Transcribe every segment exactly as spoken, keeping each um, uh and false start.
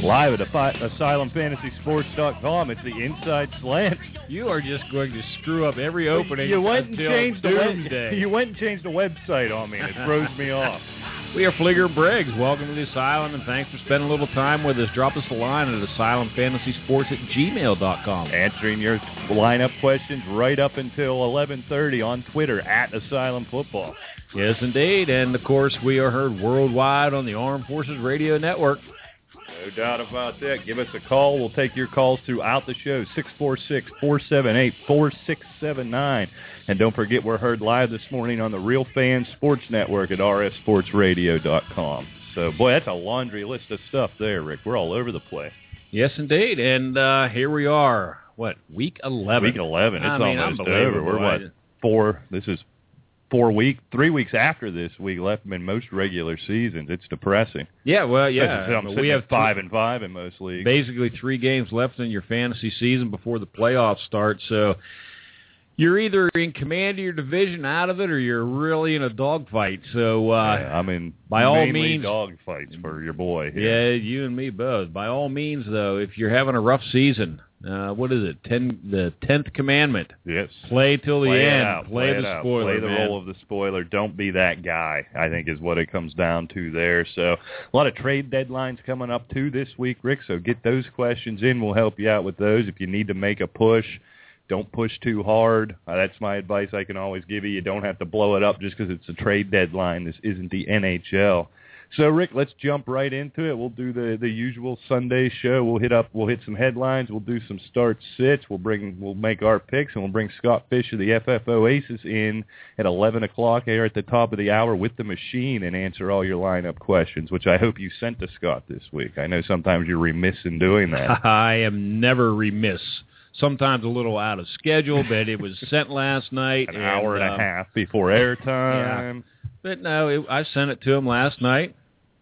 Live at Fi- asylum fantasy sports dot com. It's the Inside Slant. You are just going to screw up every opening. You went and changed the web- doomsday. You went and changed the website on me, and it throws me off. We are Fligger Briggs. Welcome to the Asylum, and thanks for spending a little time with us. Drop us a line at asylum fantasy sports at gmail dot com. Answering your lineup questions right up until eleven thirty on Twitter at Asylum Football. Yes, indeed. And, of course, we are heard worldwide on the Armed Forces Radio Network. No doubt about that. Give us a call. We'll take your calls throughout the show, six four six, four seven eight, four six seven nine. And don't forget, we're heard live this morning on the Real Fan Sports Network at r s sports radio dot com. So, boy, that's a laundry list of stuff there, Rick. We're all over the place. Yes, indeed. And uh, here we are. What, week eleven? Week eleven. It's I mean, almost over. We're, what, four? This is four weeks, three weeks after this week left in most regular seasons. It's depressing. Yeah, well, yeah. I'm we have five and five in most leagues. Basically three games left in your fantasy season before the playoffs start, so you're either in command of your division out of it, or you're really in a dogfight. So, uh, yeah, I mean, by all means, dogfights for your boy. Yeah, you and me both. By all means, though, if you're having a rough season, uh, what is it? Ten, the tenth commandment. Yes. Play till the play end. Out, play, play the out. spoiler. Play the man. role of the spoiler. Don't be that guy, I think, is what it comes down to there. So a lot of trade deadlines coming up, too, this week, Rick. So get those questions in. We'll help you out with those. If you need to make a push, don't push too hard. Uh, that's my advice I can always give you. You don't have to blow it up just because it's a trade deadline. This isn't the N H L. So, Rick, let's jump right into it. We'll do the, the usual Sunday show. We'll hit up. We'll hit some headlines. We'll do some start sits. We'll bring. We'll make our picks, and we'll bring Scott Fish of the F F O Aces in at eleven o'clock here at the top of the hour with the machine and answer all your lineup questions, which I hope you sent to Scott this week. I know sometimes you're remiss in doing that. I am never remiss. Sometimes a little out of schedule, but it was sent last night. An and, hour and um, a half before airtime. Yeah. But no, it, I sent it to him last night.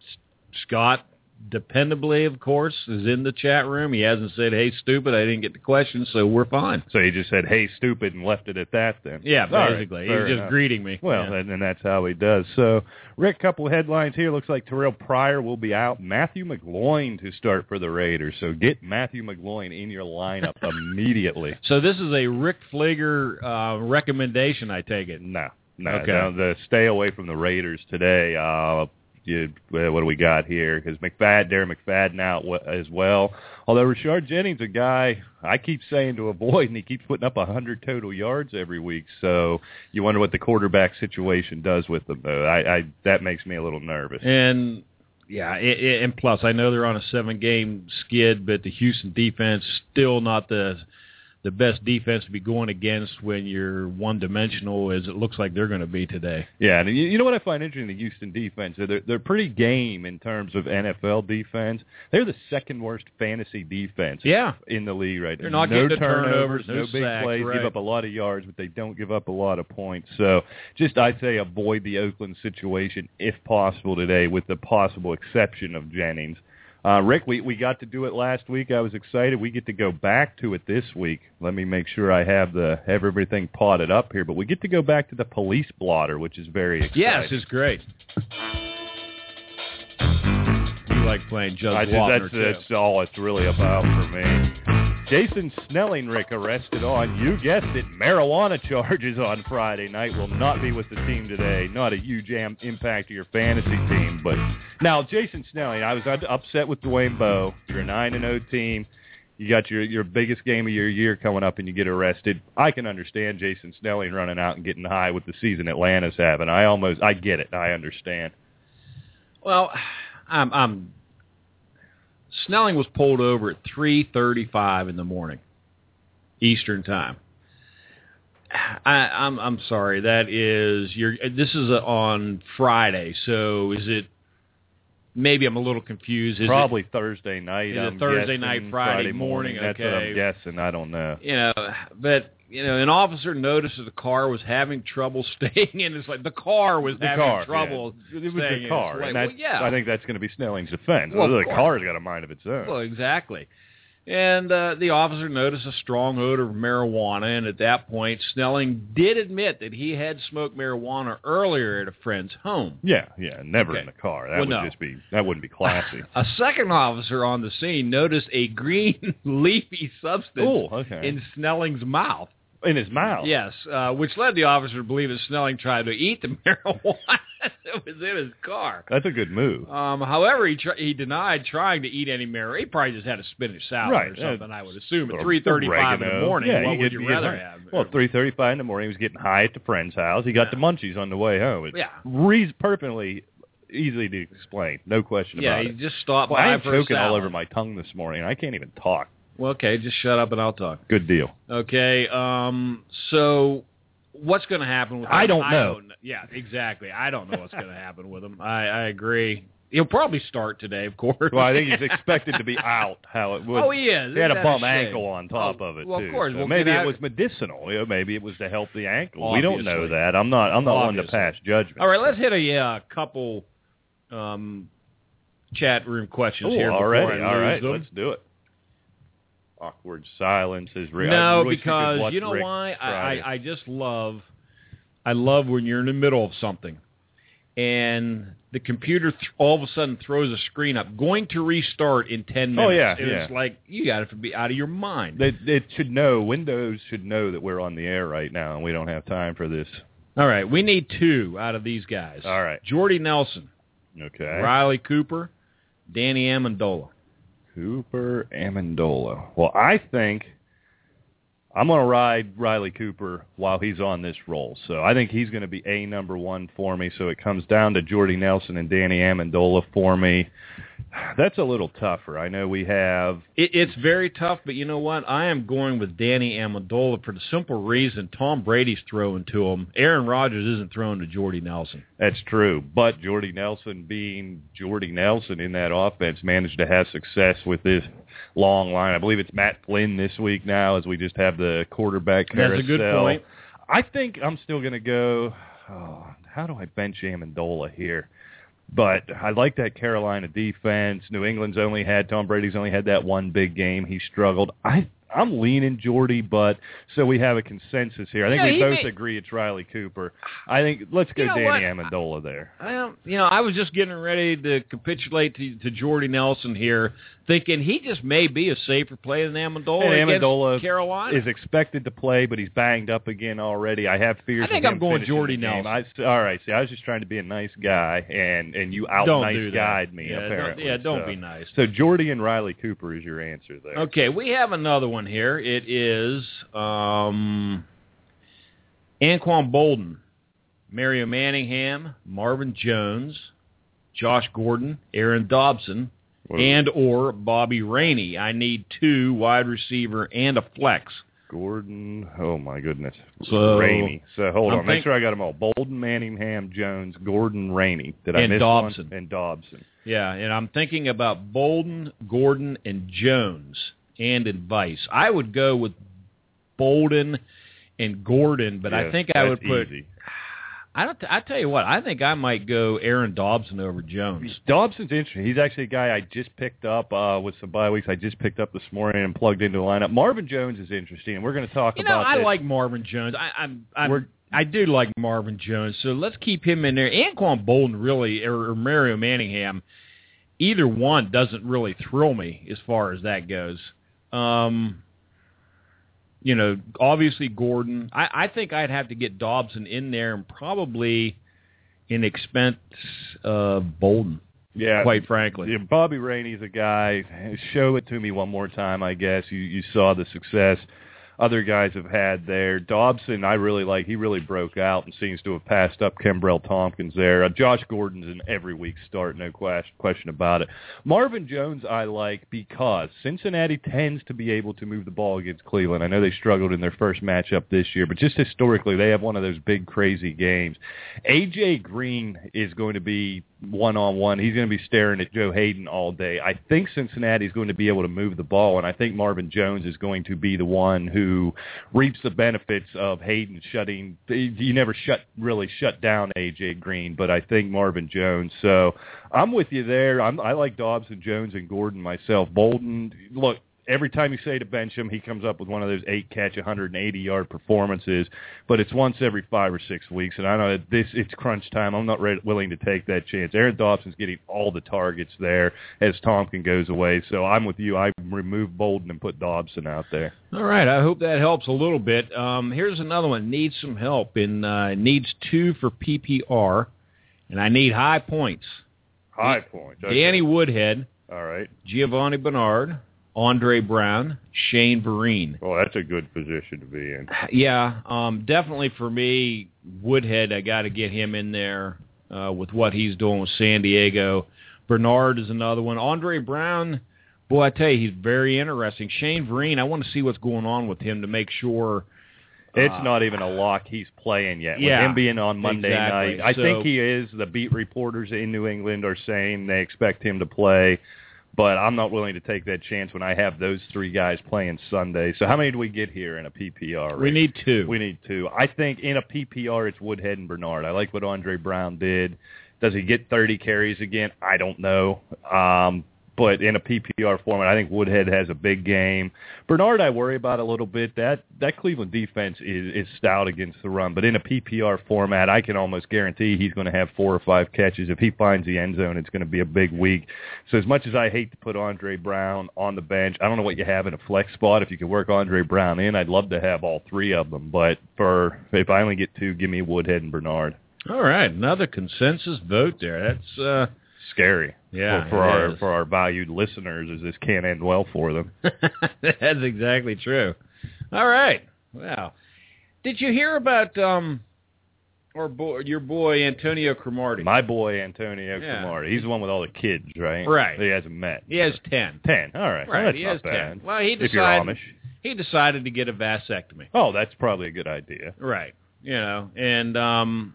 Scott, dependably, of course, is in the chat room. He hasn't said, hey, stupid, I didn't get the question, so we're fine. So he just said, hey, stupid, and left it at that then. Yeah, basically. Right, he was just enough. greeting me. Well, yeah. and, and that's how he does. So, Rick, couple of headlines here. Looks like Terrell Pryor will be out. Matthew McGloin to start for the Raiders. So get Matthew McGloin in your lineup immediately. So this is a Rick Fligger uh, recommendation, I take it? No. No, okay. no, the stay away from the Raiders today. Uh, you, what do we got here? Because McFadden, Darren McFadden out as well. Although Rashard Jennings, a guy I keep saying to avoid, and he keeps putting up one hundred total yards every week. So you wonder what the quarterback situation does with them. Though. I, I that makes me a little nervous. And yeah, it, it, and plus I know they're on a seven-game skid, but the Houston defense still not the the best defense to be going against when you're one-dimensional as it looks like they're going to be today. Yeah, and you, you know what I find interesting in the Houston defense? They're, they're pretty game in terms of N F L defense. They're the second-worst fantasy defense yeah. in the league right now. They're not no getting turnovers, turnovers, no, no big sacks, plays, right. give up a lot of yards, but they don't give up a lot of points. So just I'd say avoid the Oakland situation if possible today with the possible exception of Jennings. Uh, Rick, we, we got to do it last week. I was excited. We get to go back to it this week. Let me make sure I have the have everything potted up here. But we get to go back to the police blotter, which is very exciting. Yes, it's great. You like playing Judge I just, Wapner, that's, too. that's all it's really about for me. Jason Snelling, Rick, arrested on, you guessed it, marijuana charges on Friday night. Will not be with the team today. Not a huge am- impact to your fantasy team. But now, Jason Snelling, I was upset with Dwayne Bowe. You're a nine and oh team. You got your, your biggest game of your year coming up, and you get arrested. I can understand Jason Snelling running out and getting high with the season Atlanta's having. I almost, I get it. I understand. Well, I'm... I'm Snelling was pulled over at three thirty-five in the morning, Eastern time. I, I'm I'm sorry. That is your. This is a, on Friday, so is it? Maybe I'm a little confused. Is Probably it, Thursday night. Is I'm it Thursday guessing, night, Friday, Friday morning? morning? That's okay. what I'm guessing. I don't know. You know, but you know, an officer noticed that the car was having trouble staying in. It's like the car was the having car, trouble. Yeah. It was staying the car, in. and Like, that's, well, yeah. I think that's going to be Snelling's defense. Well, the of car's got a mind of its own. Well, exactly. And uh, the officer noticed a strong odor of marijuana, and at that point, Snelling did admit that he had smoked marijuana earlier at a friend's home. Yeah, yeah, never Okay. in the car. That Well, would no. just be that wouldn't be classy. A second officer on the scene noticed a green leafy substance Oh, okay. in Snelling's mouth. In his mouth. Yes, uh, which led the officer to believe that Snelling tried to eat the marijuana that was in his car. That's a good move. Um, however, he tr- he denied trying to eat any marijuana. He probably just had a spinach salad Right, or something, uh, I would assume. At or three thirty-five in the oregano. morning, Yeah, what you would get- you get rather high. have? Well, three thirty-five in the morning, he was getting high at the friend's house. He got Yeah. the munchies on the way home. It's Yeah. re- perfectly easy to explain. No question Yeah, about he it. just stopped Well, by I am for a choking all salad. over my tongue this morning. I can't even talk. Well, okay, just shut up and I'll talk. Good deal. Okay, um, so what's going to happen with him? I don't know. kn- yeah, exactly. I don't know what's going to happen with him. I, I agree. He'll probably start today, of course. Well, I think he's expected to be out. How it would. Oh, he is. He had Isn't a that bum shame? ankle on top Oh, of it well, too. of course. So Well, maybe get it out- was medicinal. You know, maybe it was to help the ankle. We don't know Obviously. that. I'm not. I'm not one to Obviously. pass judgment. All right, let's hit a uh, couple um, chat room questions Oh, here. before already. I All lose right, them. let's do it. Awkward silence is real. No, I wish you could because watch you know Rick why? I, Friday. I I just love, I love when you're in the middle of something, and the computer th- all of a sudden throws a screen up, going to restart in ten minutes. Oh, yeah, and yeah. It's like you got to be out of your mind. They, it should know. Windows should know that we're on the air right now, and we don't have time for this. All right, we need two out of these guys. All right. Jordy Nelson, Okay. Riley Cooper, Danny Amendola. Cooper Amendola. Well, I think I'm going to ride Riley Cooper while he's on this roll. So I think he's going to be a number one for me. So it comes down to Jordy Nelson and Danny Amendola for me. That's a little tougher. I know we have. It, it's very tough, but you know what? I am going with Danny Amendola for the simple reason Tom Brady's throwing to him. Aaron Rodgers isn't throwing to Jordy Nelson. That's true. But Jordy Nelson, being Jordy Nelson in that offense, managed to have success with this long line. I believe it's Matt Flynn this week now, as we just have the quarterback carousel. That's a good point. I think I'm still going to go. Oh, how do I bench Amendola here? But I like that Carolina defense. New England's only had, Tom Brady's only had that one big game. He struggled. I, I'm leaning Jordy, but so we have a consensus here. I think Yeah, we he both may- agree it's Riley Cooper. I think let's go You know Danny what? Amendola there. Well, you know, I was just getting ready to capitulate to, to Jordy Nelson here, thinking he just may be a safer play than Amendola And against Amendola Carolina. is expected to play, but he's banged up again already. I have fears. I think of I'm him going finishing Jordy the game. Nelson. I, all right, see, I was just trying to be a nice guy, and and you out Don't nice do that. guide me Yeah, don't- apparently. yeah, don't so. be nice. So Jordy and Riley Cooper is your answer there. Okay, we have another one here. It is um, Anquan Bolden, Mario Manningham, Marvin Jones, Josh Gordon, Aaron Dobson, What- and or Bobby Rainey. I need two wide receiver and a flex. Gordon, oh my goodness, So, Rainey. So hold I'm on, make think- sure I got them all. Bolden, Manningham, Jones, Gordon, Rainey. Did I And miss Dobson. one? And Dobson. Yeah, and I'm thinking about Bolden, Gordon, and Jones, and advice. I would go with Bolden and Gordon, but I Yes, think I that's would put. easy. I don't. I tell you what, I think I might go Aaron Dobson over Jones. Dobson's interesting. He's actually a guy I just picked up uh, with some bye weeks. I just picked up this morning and plugged into the lineup. Marvin Jones is interesting, and we're going to talk You know, about I this. like Marvin Jones. I, I'm. We're- I'm I do like Marvin Jones, so let's keep him in there. Anquan Bolden really, or, or Mario Manningham, either one doesn't really thrill me as far as that goes. Um, you know, obviously Gordon. I, I think I'd have to get Dobson in there and probably in expense of Bolden, yeah, quite frankly. Yeah, Bobby Rainey's a guy. Show it to me one more time, I guess. You you saw the success other guys have had there. Dobson, I really like. He really broke out and seems to have passed up Kembrell Tompkins there. Uh, Josh Gordon's an every week start, no question, question about it. Marvin Jones I like because Cincinnati tends to be able to move the ball against Cleveland. I know they struggled in their first matchup this year, but just historically they have one of those big, crazy games. A J. Green is going to be one-on-one. He's going to be staring at Joe Hayden all day. I think Cincinnati is going to be able to move the ball, and I think Marvin Jones is going to be the one who reaps the benefits of Hayden shutting. You never shut really shut down A J. Green, but I think Marvin Jones. So I'm with you there. I'm, I like Dobbs and Jones and Gordon myself. Bolden, look, every time you say to bench him, he comes up with one of those eight-catch, one hundred eighty-yard performances, but it's once every five or six weeks, and I know that this it's crunch time. I'm not ready, willing to take that chance. Aaron Dobson's getting all the targets there as Tompkins goes away, so I'm with you. I remove Bolden and put Dobson out there. All right, I hope that helps a little bit. Um, here's another one. Needs some help, and uh, needs two for P P R, and I need high points. High points. Okay. Danny Woodhead. All right. Giovanni Bernard, Andre Brown, Shane Vereen. Well, that's a good position to be in. Yeah, um, definitely for me, Woodhead, I got to get him in there uh, with what he's doing with San Diego. Bernard is another one. Andre Brown, boy, I tell you, he's very interesting. Shane Vereen, I want to see what's going on with him to make sure. It's uh, not even a lock he's playing yet. Yeah, with him being on Monday exactly. night, I so, think he is. The beat reporters in New England are saying they expect him to play. But I'm not willing to take that chance when I have those three guys playing Sunday. So how many do we get here in a P P R? We need two. We need two. I think in a P P R, it's Woodhead and Bernard. I like what Andre Brown did. Does he get thirty carries again? I don't know. Um, but in a P P R format, I think Woodhead has a big game. Bernard, I worry about a little bit. That that Cleveland defense is, is stout against the run. But in a P P R format, I can almost guarantee he's going to have four or five catches. If he finds the end zone, it's going to be a big week. So as much as I hate to put Andre Brown on the bench, I don't know what you have in a flex spot. If you could work Andre Brown in, I'd love to have all three of them. But for if I only get two, give me Woodhead and Bernard. All right, another consensus vote there. That's uh, scary. Yeah, for, for our is. for our valued listeners, as this can't end well for them. That's exactly true. All right. Wow. Did you hear about um, our boy, your boy Antonio Cromartie? My boy Antonio yeah. Cromartie. He's the one with all the kids, right? Right. He hasn't met. He has ten. Ten. All right. Right. Well, that's he not has bad. ten. Well, he decided. If you're Amish. He decided to get a vasectomy. Oh, that's probably a good idea. Right. You know, and um,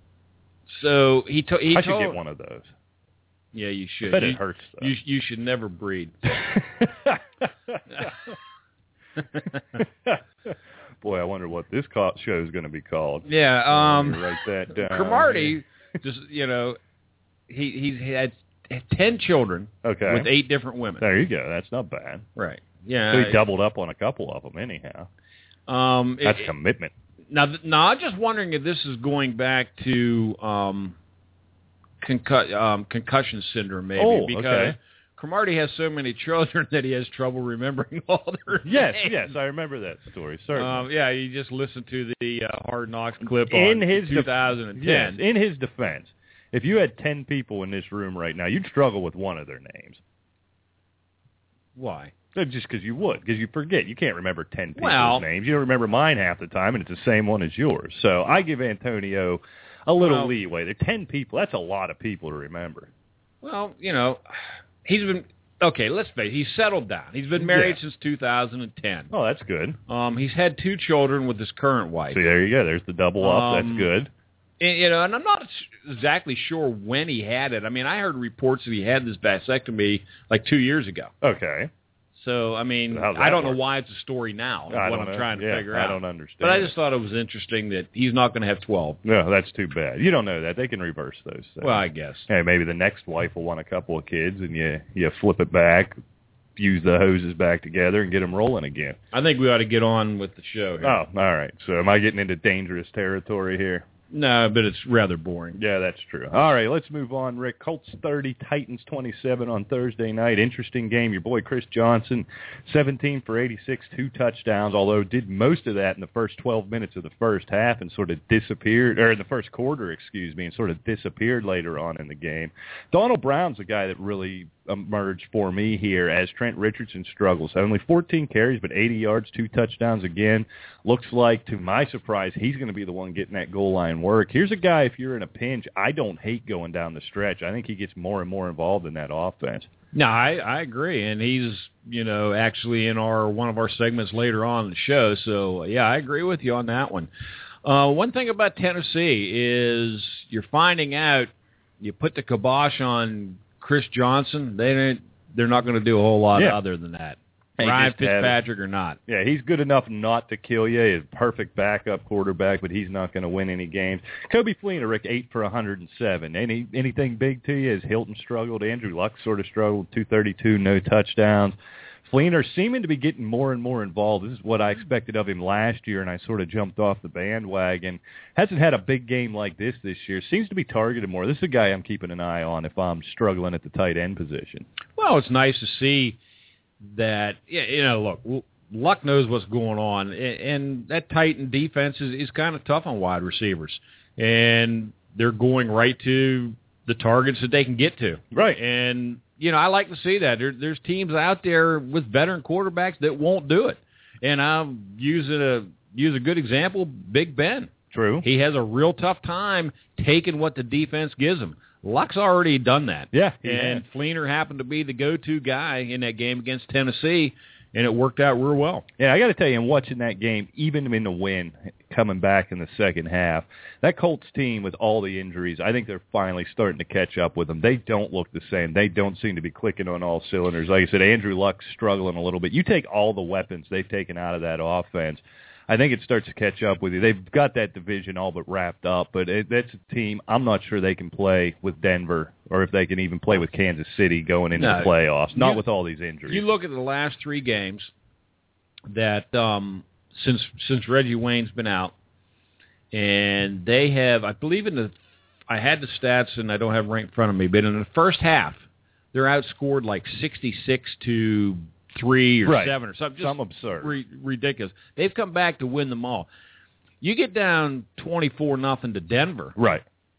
so he, to, he I told. I should get one of those. Yeah, you should. I bet you, it hurts, though. You, you should never breed. Boy, I wonder what this show is going to be called. Yeah. Um, write that down. Cromartie, just, you know, he he's had ten children okay. with eight different women. There you go. That's not bad. Right. Yeah. So he doubled up on a couple of them anyhow. Um, That's it, commitment. Now, now, I'm just wondering if this is going back to um, concu- um, concussion syndrome, maybe, oh, because okay. Cromartie has so many children that he has trouble remembering all their yes, names. Yes, I remember that story, certainly. Um, yeah, you just listened to the uh, Hard Knocks clip in on his two thousand ten. Def- yes, in his defense, if you had ten people in this room right now, you'd struggle with one of their names. Why? Just because you would, because you forget. You can't remember ten people's well, names. You don't remember mine half the time, and it's the same one as yours. So I give Antonio a little well, leeway. They're ten people. That's a lot of people to remember. Well, you know, he's been, okay, let's face it, he's settled down. He's been married yeah. since two thousand ten. Oh, that's good. Um, he's had two children with his current wife. So there you go. There's the double up. Um, that's good. And, you know, and I'm not exactly sure when he had it. I mean, I heard reports that he had this vasectomy like two years ago. Okay. So, I mean, so I don't work? know why it's a story now, I what I'm know. trying to yeah, figure I out. I don't understand. But I just thought it was interesting that he's not going to have twelve. No, that's too bad. You don't know that. They can reverse those things. Well, I guess. Hey, maybe the next wife will want a couple of kids, and you, you flip it back, fuse the hoses back together, and get them rolling again. I think we ought to get on with the show here. Oh, all right. So am I getting into dangerous territory here? No, but it's rather boring. Yeah, that's true. All right, let's move on, Rick. Colts thirty, Titans twenty-seven on Thursday night. Interesting game. Your boy Chris Johnson, seventeen for eighty-six, two touchdowns, although did most of that in the first twelve minutes of the first half and sort of disappeared, or in the first quarter, excuse me, and sort of disappeared later on in the game. Donald Brown's a guy that really emerged for me here as Trent Richardson struggles. Only fourteen carries, but eighty yards, two touchdowns again. Looks like, to my surprise, he's going to be the one getting that goal line work. Here's a guy, if you're in a pinch, I don't hate going down the stretch. I think he gets more and more involved in that offense. No, I, I agree, and he's, you know, actually in our one of our segments later on in the show. So, yeah, I agree with you on that one. Uh, one thing about Tennessee is you're finding out you put the kibosh on Chris Johnson, they didn't, they're not going to do a whole lot yeah. other than that. They Ryan just have- Fitzpatrick or not. Yeah, he's good enough not to kill you. He's a perfect backup quarterback, but he's not going to win any games. Kobe Fleener, Rick, eight for one hundred seven. Any anything big to you? Has Hilton struggled? Andrew Luck sort of struggled, two thirty-two, no touchdowns. Fleener seeming to be getting more and more involved. This is what I expected of him last year, and I sort of jumped off the bandwagon. Hasn't had a big game like this this year. Seems to be targeted more. This is a guy I'm keeping an eye on if I'm struggling at the tight end position. Well, it's nice to see that, you know, look, Luck knows what's going on, and that Titan defense is, is kind of tough on wide receivers. And they're going right to the targets that they can get to. Right. And, you know, I like to see that. There, there's teams out there with veteran quarterbacks that won't do it. And I'm using a use a good example, Big Ben. True. He has a real tough time taking what the defense gives him. Luck's already done that. Yeah. And has. Fleener happened to be the go-to guy in that game against Tennessee, and it worked out real well. Yeah, I got to tell you, in watching that game, even in the win, coming back in the second half, that Colts team with all the injuries, I think they're finally starting to catch up with them. They don't look the same. They don't seem to be clicking on all cylinders. Like I said, Andrew Luck's struggling a little bit. You take all the weapons they've taken out of that offense, I think it starts to catch up with you. They've got that division all but wrapped up, but it, that's a team I'm not sure they can play with Denver or if they can even play with Kansas City going into no, the playoffs, not you, with all these injuries. You look at the last three games that um, since since Reggie Wayne's been out, and they have, I believe in the, I had the stats and I don't have them right in front of me, but in the first half, they're outscored like sixty-six to three or right. seven or something. Just Some absurd. Re- ridiculous. They've come back to win them all. You get down twenty-four nothing to Denver. Right.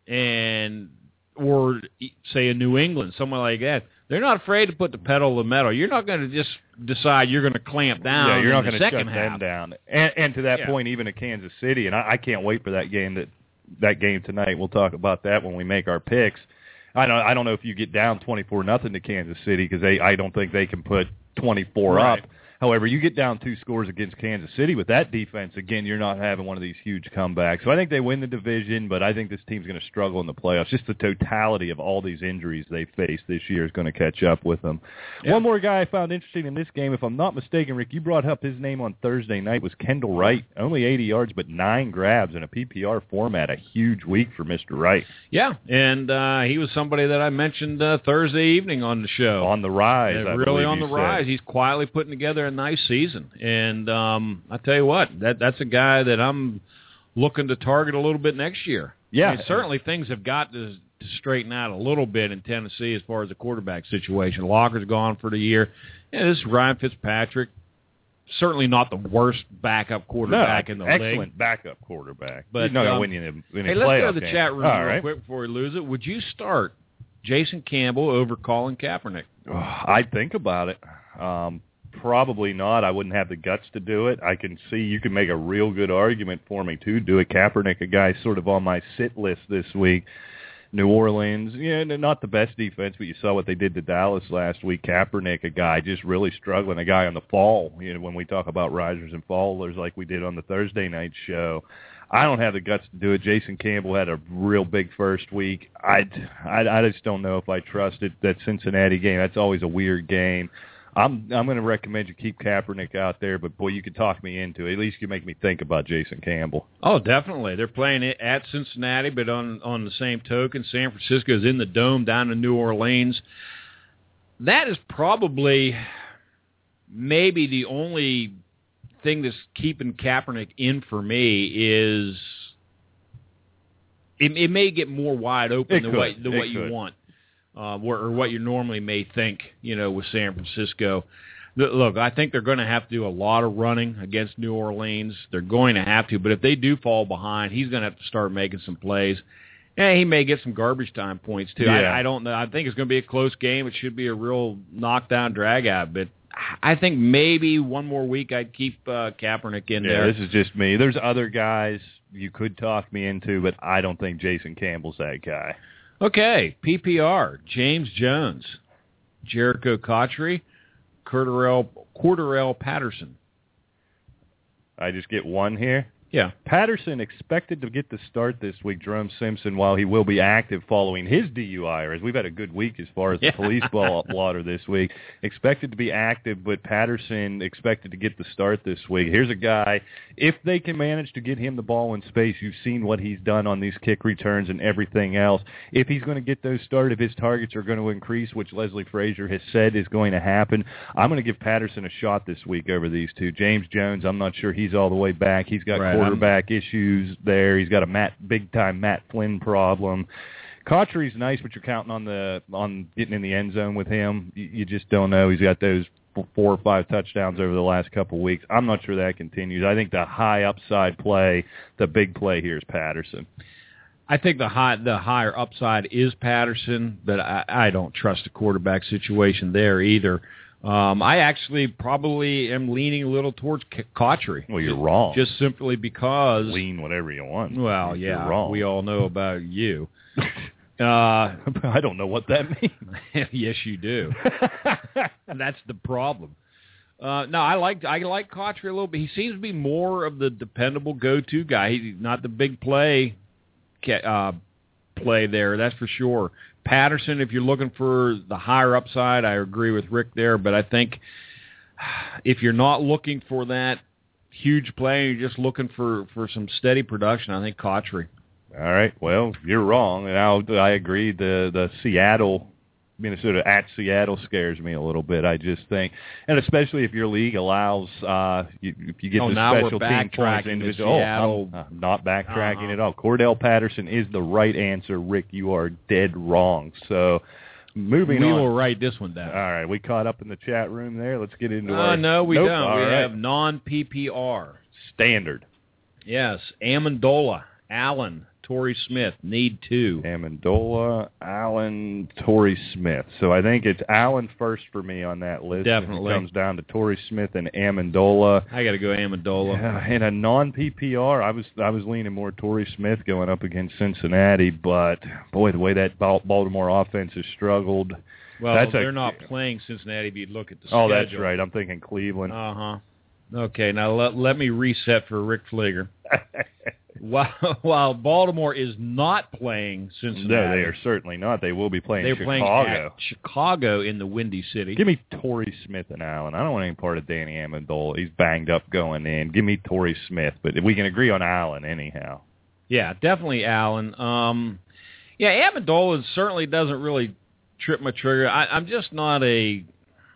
And, or say a New England, someone like that. They're not afraid to put the pedal to the metal. You're not going to just decide you're going to clamp down yeah, you're in not the going to second shut half. them down. And, and to that yeah. point, even at Kansas City, and I, I can't wait for that game that that game tonight. We'll talk about that when we make our picks. I don't I don't know if you get down twenty-four nothing to Kansas City because they I don't think they can put twenty-four right. up. However, you get down two scores against Kansas City with that defense, again, you're not having one of these huge comebacks. So I think they win the division, but I think this team's going to struggle in the playoffs. Just the totality of all these injuries they face this year is going to catch up with them. Yeah. One more guy I found interesting in this game, if I'm not mistaken, Rick, you brought up his name on Thursday night, was Kendall Wright. Only eighty yards, but nine grabs in a P P R format. A huge week for Mister Wright. Yeah, and uh, he was somebody that I mentioned uh, Thursday evening on the show. On the rise, yeah, I really on you the rise. said. He's quietly putting together a nice season. And um, I tell you what, that that's a guy that I'm looking to target a little bit next year. Yeah. I mean, certainly things have got to, to straighten out a little bit in Tennessee as far as the quarterback situation. Locker's gone for the year. And this is Ryan Fitzpatrick. Certainly not the worst backup quarterback no, in the excellent league. excellent backup quarterback. But He's not um, going to win you in a hey, let's go to the game. chat room All real right. quick before we lose it. Would you start Jason Campbell over Colin Kaepernick? Oh, I'd think about it. Um, probably not. I wouldn't have the guts to do it. I can see you can make a real good argument for me to do it. Kaepernick, a guy sort of on my sit list this week. New Orleans, yeah, not the best defense, but you saw what they did to Dallas last week. Kaepernick, a guy just really struggling, a guy on the fall. You know, when we talk about risers and fallers like we did on the Thursday night show, I don't have the guts to do it. Jason Campbell had a real big first week. I, I, I just don't know if I trust it. That Cincinnati game, that's always a weird game. I'm I'm going to recommend you keep Kaepernick out there, but, boy, you could talk me into it. At least you make me think about Jason Campbell. Oh, definitely. They're playing it at Cincinnati, but on, on the same token, San Francisco is in the Dome down in New Orleans. That is probably maybe the only thing that's keeping Kaepernick in for me is it, it may get more wide open it than could. what, than it what you want. Uh, or what you normally may think, you know, with San Francisco. Look, I think they're going to have to do a lot of running against New Orleans. They're going to have to, but if they do fall behind, he's going to have to start making some plays. And he may get some garbage time points, too. Yeah. I, I don't know. I think it's going to be a close game. It should be a real knockdown, drag-out, but I think maybe one more week I'd keep uh, Kaepernick in yeah, there. This is just me. There's other guys you could talk me into, but I don't think Jason Campbell's that guy. Okay, P P R, James Jones, Jericho Cotchery, Cordarrelle, Cordarrelle Patterson. I just get one here? Yeah. Patterson expected to get the start this week. Jerome Simpson, while he will be active following his D U I, or as we've had a good week as far as the Yeah. police ball blotter this week, expected to be active, but Patterson expected to get the start this week. Here's a guy, if they can manage to get him the ball in space, you've seen what he's done on these kick returns and everything else. If he's going to get those started, if his targets are going to increase, which Leslie Frazier has said is going to happen, I'm going to give Patterson a shot this week over these two. James Jones, I'm not sure he's all the way back. He's got Right. quarterback I'm... issues there. He's got a Matt, big-time Matt Flynn problem. Cautry's nice, but you're counting on the on getting in the end zone with him. You, you just don't know. He's got those four or five touchdowns over the last couple of weeks. I'm not sure that continues. I think the high upside play, the big play here is Patterson. I think the high, the higher upside is Patterson, but I, I don't trust the quarterback situation there either. Um, I actually probably am leaning a little towards Cautry. Well, you're wrong. Just simply because... Lean whatever you want. Well, you're yeah, wrong. we all know about you. uh, I don't know what that means. Yes, you do. That's the problem. Uh, no, I like I like Cautry a little bit. He seems to be more of the dependable go-to guy. He's not the big play uh, play there, that's for sure. Patterson, if you're looking for the higher upside, I agree with Rick there, but I think if you're not looking for that huge play, you're just looking for, for some steady production, I think Cautry. All right, well, you're wrong, and I'll, I agree. The the Seattle, Minnesota at Seattle scares me a little bit. I just think, and especially if your league allows, uh, you, if you get oh, the now special we're team points, individual. Oh, Seattle. I'm, I'm not backtracking uh-huh. at all. Cordell Patterson is the right answer. Rick, you are dead wrong. So, moving we on. We will write this one down. All right, we caught up in the chat room there. Let's get into uh, our. No, we nope. don't. All we right. have non-P P R. Standard. Yes, Amendola, Allen, Torrey Smith, need two. Amendola, Allen, Torrey Smith. So I think it's Allen first for me on that list. Definitely. It comes down to Torrey Smith and Amendola. I got to go Amendola. Yeah, in a non-P P R, I was I was leaning more Torrey Smith going up against Cincinnati, but boy, the way that Baltimore offense has struggled. Well, that's they're a, not playing Cincinnati if you look at the oh, schedule. Oh, that's right. I'm thinking Cleveland. Uh-huh. Okay, now let, let me reset for Rick Fleeger. while, while Baltimore is not playing Cincinnati. No, they are certainly not. They will be playing they're Chicago. playing at Chicago in the Windy City. Give me Torrey Smith and Allen. I don't want any part of Danny Amendola. He's banged up going in. Give me Torrey Smith, but we can agree on Allen anyhow. Yeah, definitely Allen. Um, yeah, Amendola certainly doesn't really trip my trigger. I, I'm just not a...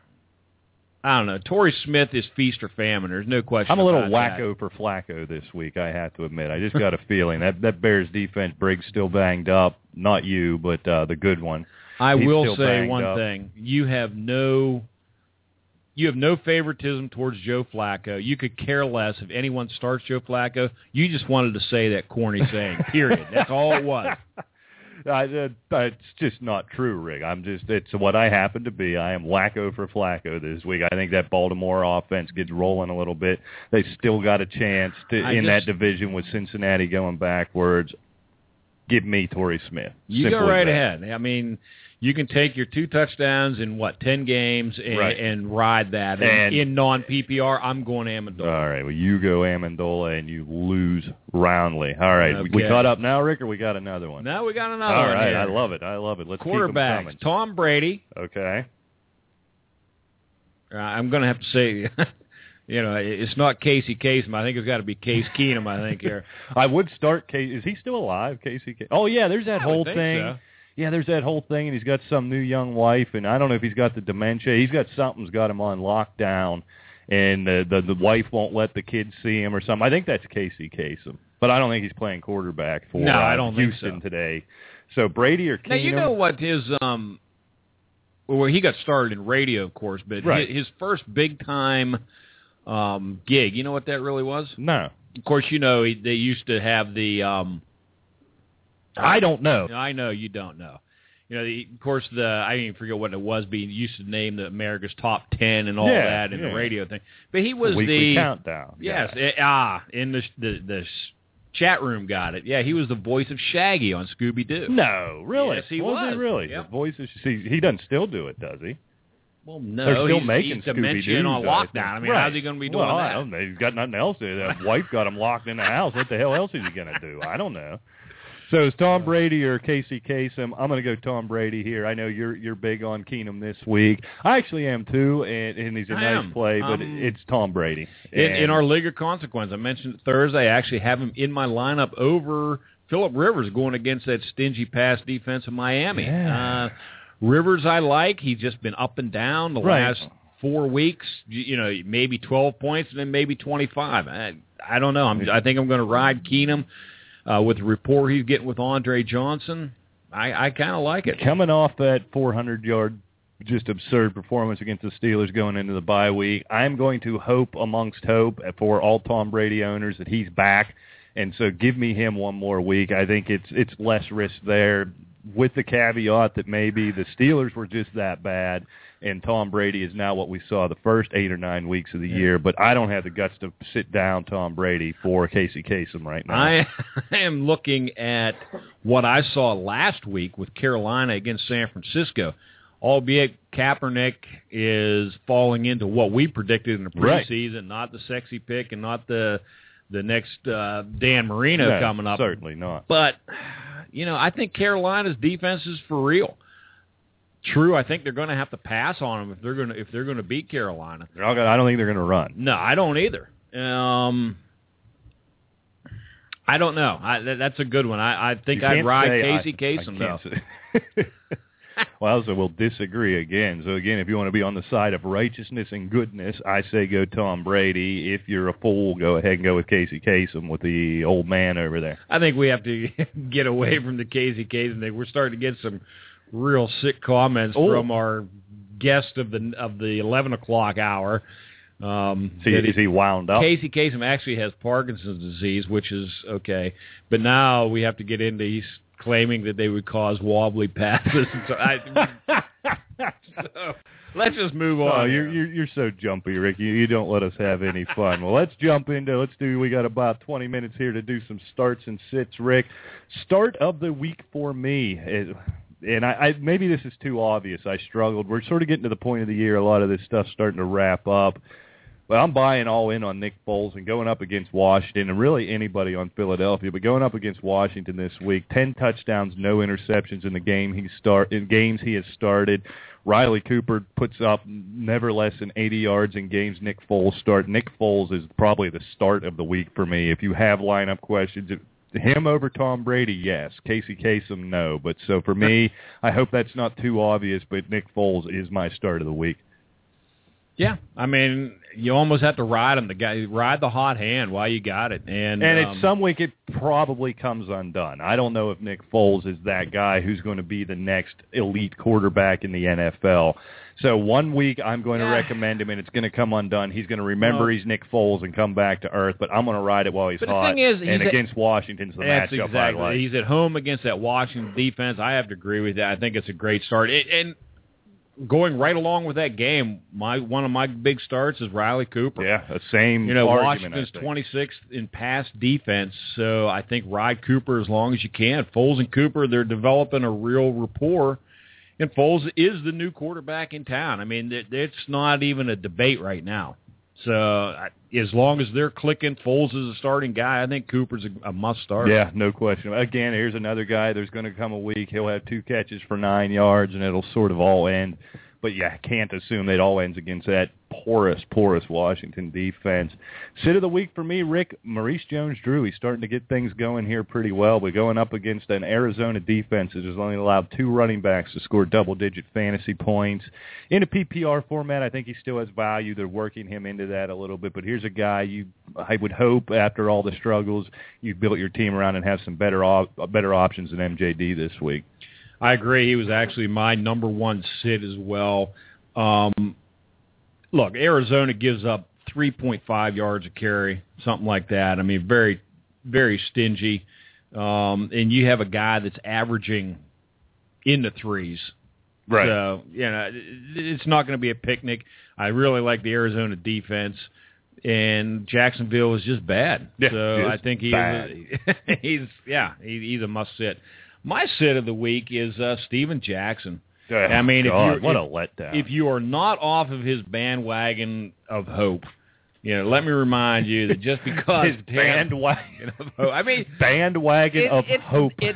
I don't know. Torrey Smith is feast or famine. There's no question. I'm a little about wacko that. for Flacco this week, I have to admit. I just got a feeling. That that Bears defense, Briggs still banged up. Not you, but uh, the good one. I He's will still say banged one up. thing. You have no you have no favoritism towards Joe Flacco. You could care less if anyone starts Joe Flacco. You just wanted to say that corny saying, period. That's all it was. I, uh, it's just not true, Rick. I'm just, it's what I happen to be. I am wacko for Flacco this week. I think that Baltimore offense gets rolling a little bit. They still got a chance to, I in just, that division with Cincinnati going backwards. Give me Torrey Smith. You Simple go right as ahead. I mean, you can take your two touchdowns in, what, ten games and, right. and ride that. And, And- in non-P P R, I'm going Amendola. All right, well, you go Amendola and you lose roundly. All right, Okay. we caught up now, Rick, or we got another one? Now we got another All one right, here. I love it. I love it. Let's keep 'em Quarterbacks, coming. Tom Brady. Okay. Uh, I'm going to have to say, you know, it's not Casey Kasem. I think it's got to be Case Keenum, I think, here. I would start Casey. Is he still alive, Casey? K- oh, yeah, there's that I would whole think thing. so. Yeah, there's that whole thing, and he's got some new young wife, and I don't know if he's got the dementia. He's got something's got him on lockdown, and the, the the wife won't let the kids see him or something. I think that's Casey Kasem, but I don't think he's playing quarterback for No, uh, I don't think Houston so. today. So Brady or Keenum? Now, you know what his, um, well, he got started in radio, of course, but Right. his, his first big-time um, gig, you know what that really was? No. Of course, you know, he, they used to have the, um, I don't know. I know you don't know. You know, the, of course, the I didn't even forget what it was. Being used to name the America's Top Ten and all Yeah, that in yeah. the radio thing. But he was Weekly the countdown. yes, guy. eh, ah, in the the the chat room got it. Yeah, he was the voice of Shaggy on Scooby Doo. No, really? Yes, he was. was. he really? Yep. The voice is, see, he doesn't still do it, does he? Well, no, they're still he's, making he's dementia Scooby-Doo on lockdown. I mean, right. how's he going to be doing well, that? I don't know. He's got nothing else to do. That wife got him locked in the house. What the hell else is he going to do? I don't know. So is Tom Brady or Casey Kasem? I'm going to go Tom Brady here. I know you're you're big on Keenum this week. I actually am too, and, and he's a I nice am. play, but um, it's Tom Brady. In, And, in our League of Consequence, I mentioned it Thursday, I actually have him in my lineup over Phillip Rivers going against that stingy pass defense of Miami. Yeah. Uh, Rivers I like. He's just been up and down the Right. last four weeks. You, you know, maybe twelve points and then maybe twenty-five. I, I don't know. I'm, I think I'm going to ride Keenum. Uh, with the rapport he's getting with Andre Johnson, I, I kind of like it. Coming off that four hundred yard, just absurd performance against the Steelers going into the bye week, I'm going to hope amongst hope for all Tom Brady owners that he's back, and so give me him one more week. I think it's it's less risk there, with the caveat that maybe the Steelers were just that bad, and Tom Brady is now what we saw the first eight or nine weeks of the year. But I don't have the guts to sit down Tom Brady for Casey Kasem right now. I am looking at what I saw last week with Carolina against San Francisco, albeit Kaepernick is falling into what we predicted in the preseason, right. Not the sexy pick and not the the next uh, Dan Marino no, coming up. Certainly not. But, you know, I think Carolina's defense is for real. True, I think they're going to have to pass on them if they're going to if they're going to beat Carolina. They're all gonna, I don't think they're going to run. No, I don't either. Um, I don't know. I, that, that's a good one. I, I think I'd ride Casey Kasem though. Well, so we'll disagree again. So again, if you want to be on the side of righteousness and goodness, I say go Tom Brady. If you're a fool, go ahead and go with Casey Kasem with the old man over there. I think we have to get away from the Casey Kasem thing. We're starting to get some real sick comments oh. from our guest of the of the eleven o'clock hour. Um, See, is he wound up? Casey Kasem actually has Parkinson's disease, which is okay. But now we have to get into he's claiming that they would cause wobbly passes. so, I, so let's just move on. Oh, you're, you're you're so jumpy, Ricky. You don't let us have any fun. Well, let's jump into let's do. We got about twenty minutes here to do some starts and sits, Rick. Start of the week for me. It, And I, I maybe this is too obvious. I struggled. We're sort of getting to the point of the year. A lot of this stuff's starting to wrap up. But I'm buying all in on Nick Foles and going up against Washington, and really anybody on Philadelphia. But going up against Washington this week, ten touchdowns, no interceptions in the game he start in games he has started. Riley Cooper puts up never less than eighty yards in games Nick Foles start. Nick Foles is probably the start of the week for me. If you have lineup questions, him over Tom Brady, yes. Casey Kasem, no. But so for me, I hope that's not too obvious, but Nick Foles is my start of the week. Yeah, I mean, you almost have to ride him. The guy, ride the hot hand while you got it, and and um, it's some week it probably comes undone. I don't know if Nick Foles is that guy who's going to be the next elite quarterback in the N F L. So one week I'm going to yeah. recommend him, and it's going to come undone. He's going to remember well, he's Nick Foles and come back to earth. But I'm going to ride it while he's but hot. The thing is, and he's against at, Washington's the that's matchup exactly. I like. He's at home against that Washington defense. I have to agree with that. I think it's a great start. It, and going right along with that game, my one of my big starts is Riley Cooper. Yeah, the same You know, argument, Washington's twenty-sixth in pass defense, so I think ride Cooper as long as you can. Foles and Cooper, they're developing a real rapport, and Foles is the new quarterback in town. I mean, it's not even a debate right now. So as long as they're clicking, Foles is a starting guy. I think Cooper's a, a must start. Yeah, no question. Again, here's another guy. There's going to come a week. He'll have two catches for nine yards, and it'll sort of all end. But, yeah, I can't assume it all ends against that porous, porous Washington defense. Sit of the week for me, Rick, Maurice Jones-Drew. He's starting to get things going here pretty well, but going up against an Arizona defense that has only allowed two running backs to score double-digit fantasy points. In a P P R format, I think he still has value. They're working him into that a little bit. But here's a guy you, I would hope, after all the struggles, you've built your team around and have some better op- better options than M J D this week. I agree. He was actually my number one sit as well. Um, look, Arizona gives up three point five yards a carry, something like that. I mean, very, very stingy. Um, and you have a guy that's averaging in the threes. Right. So, you know, it's not going to be a picnic. I really like the Arizona defense. And Jacksonville is just bad. Yeah, so I think he's, bad. he's yeah, he, he's a must-sit. My sit of the week is uh, Steven Jackson. Oh, I mean, God, if what if, a letdown. If you are not off of his bandwagon of hope, you know, let me remind you that just because his bandwagon of hope, I mean, bandwagon it, of it, hope. It,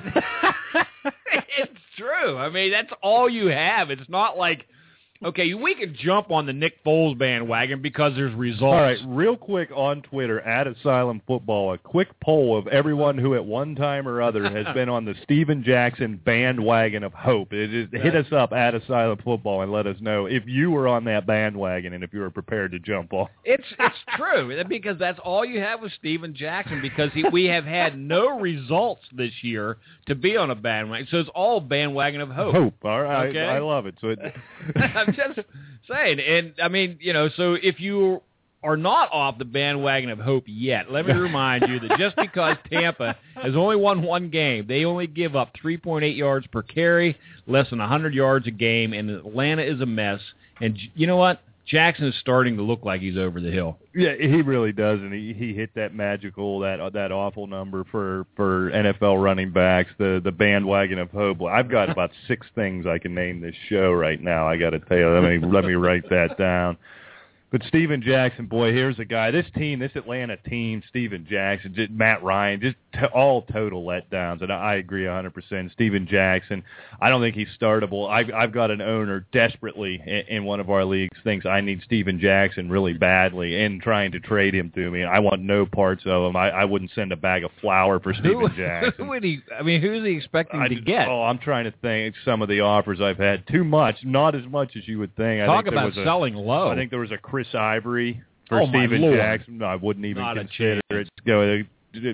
it's true. I mean, that's all you have. It's not like, okay, we could jump on the Nick Foles bandwagon because there's results. All right, real quick on Twitter, at Asylum Football, a quick poll of everyone who at one time or other has been on the Steven Jackson bandwagon of hope. It is, hit us up at Asylum Football and let us know if you were on that bandwagon and if you were prepared to jump off. It's it's true, because that's all you have with Steven Jackson, because he, we have had no results this year to be on a bandwagon. So it's all bandwagon of hope. Hope, all right. Okay? I, I love it. So it, I'm just saying, and I mean, you know, so if you are not off the bandwagon of hope yet, let me remind you that just because Tampa has only won one game, they only give up three point eight yards per carry, less than one hundred yards a game, and Atlanta is a mess. And you know what? Jackson is starting to look like he's over the hill. Yeah, he really does, and he, he hit that magical, that that awful number for, for N F L running backs, the the bandwagon of hope. Well, I've got about six things I can name this show right now. I got to tell you, let me let me write that down. But Steven Jackson, boy, here's a guy. This team, this Atlanta team, Steven Jackson, just Matt Ryan, just t- all total letdowns. And I agree one hundred percent. Steven Jackson, I don't think he's startable. I've, I've got an owner desperately in, in one of our leagues thinks I need Steven Jackson really badly and trying to trade him to me. I want no parts of him. I, I wouldn't send a bag of flour for Steven Who, Jackson. Who would he? I mean, who's he expecting I to just, get? Oh, I'm trying to think some of the offers I've had. Too much, not as much as you would think. I Talk think there about was selling a, low. I think there was a Chris Ivory for Oh, my Steven Lord. Jackson. No, I wouldn't even Not a consider chance. it. Go,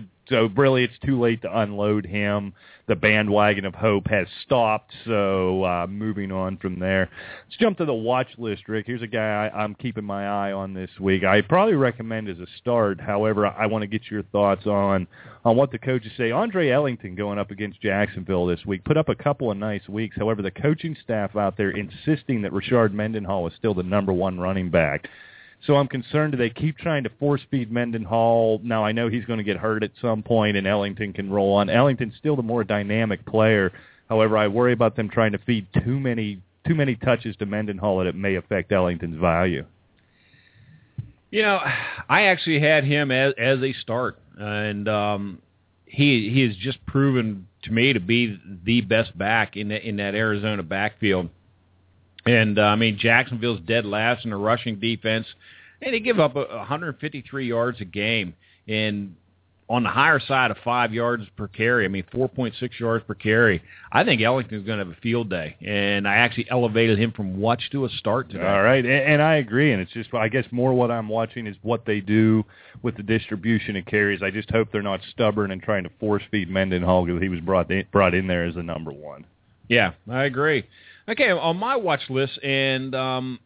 so really, it's too late to unload him. The bandwagon of hope has stopped, so uh, moving on from there. Let's jump to the watch list, Rick. Here's a guy I, I'm keeping my eye on this week. I probably recommend as a start. However, I, I want to get your thoughts on, on what the coaches say. Andre Ellington going up against Jacksonville this week put up a couple of nice weeks. However, the coaching staff out there insisting that Rashard Mendenhall is still the number one running back. So I'm concerned, do they keep trying to force-feed Mendenhall? Now, I know he's going to get hurt at some point, and Ellington can roll on. Ellington's still the more dynamic player. However, I worry about them trying to feed too many too many touches to Mendenhall that it may affect Ellington's value. You know, I actually had him as, as a start, and um, he he has just proven to me to be the best back in the, in that Arizona backfield. And, uh, I mean, Jacksonville's dead last in the rushing defense, and they give up one hundred fifty-three yards a game. And on the higher side of five yards per carry, I mean, four point six yards per carry, I think Ellington's going to have a field day. And I actually elevated him from watch to a start today. All right, and, and I agree. And it's just, I guess, more what I'm watching is what they do with the distribution of carries. I just hope they're not stubborn and trying to force-feed Mendenhall because he was brought in, brought in there as the number one. Yeah, I agree. Okay, on my watch list, and um,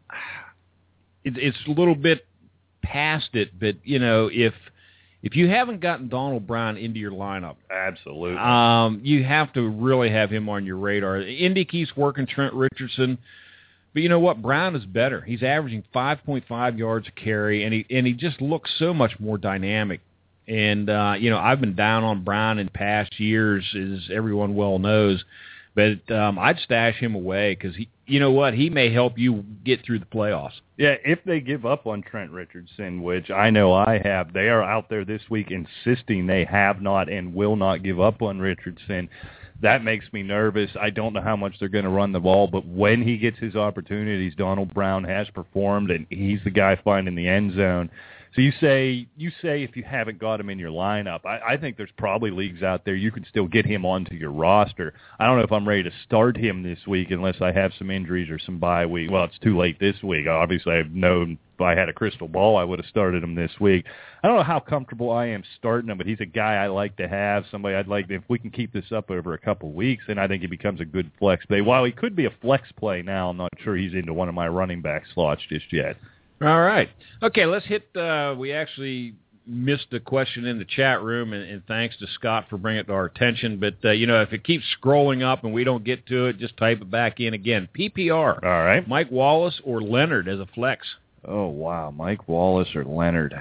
it, it's a little bit past it, but, you know, if if you haven't gotten Donald Brown into your lineup, absolutely, um, you have to really have him on your radar. Indy keeps working Trent Richardson, but you know what? Brown is better. He's averaging five point five yards a carry, and he and he just looks so much more dynamic. And, uh, you know, I've been down on Brown in past years, as everyone well knows. But um, I'd stash him away because, he, you know what, he may help you get through the playoffs. Yeah, if they give up on Trent Richardson, which I know I have, they are out there this week insisting they have not and will not give up on Richardson. That makes me nervous. I don't know how much they're going to run the ball, but when he gets his opportunities, Donald Brown has performed, and he's the guy finding the end zone. So you say you say if you haven't got him in your lineup, I, I think there's probably leagues out there you can still get him onto your roster. I don't know if I'm ready to start him this week unless I have some injuries or some bye week. Well, it's too late this week. Obviously, I've known if I had a crystal ball, I would have started him this week. I don't know how comfortable I am starting him, but he's a guy I like to have, somebody I'd like to, if we can keep this up over a couple of weeks, then I think he becomes a good flex play. While he could be a flex play now, I'm not sure he's into one of my running back slots just yet. All right. Okay, let's hit uh, – we actually missed a question in the chat room, and, and thanks to Scott for bringing it to our attention. But, uh, you know, if it keeps scrolling up and we don't get to it, just type it back in again. P P R. All right. Mike Wallace or Leonard as a flex? Oh, wow. Mike Wallace or Leonard.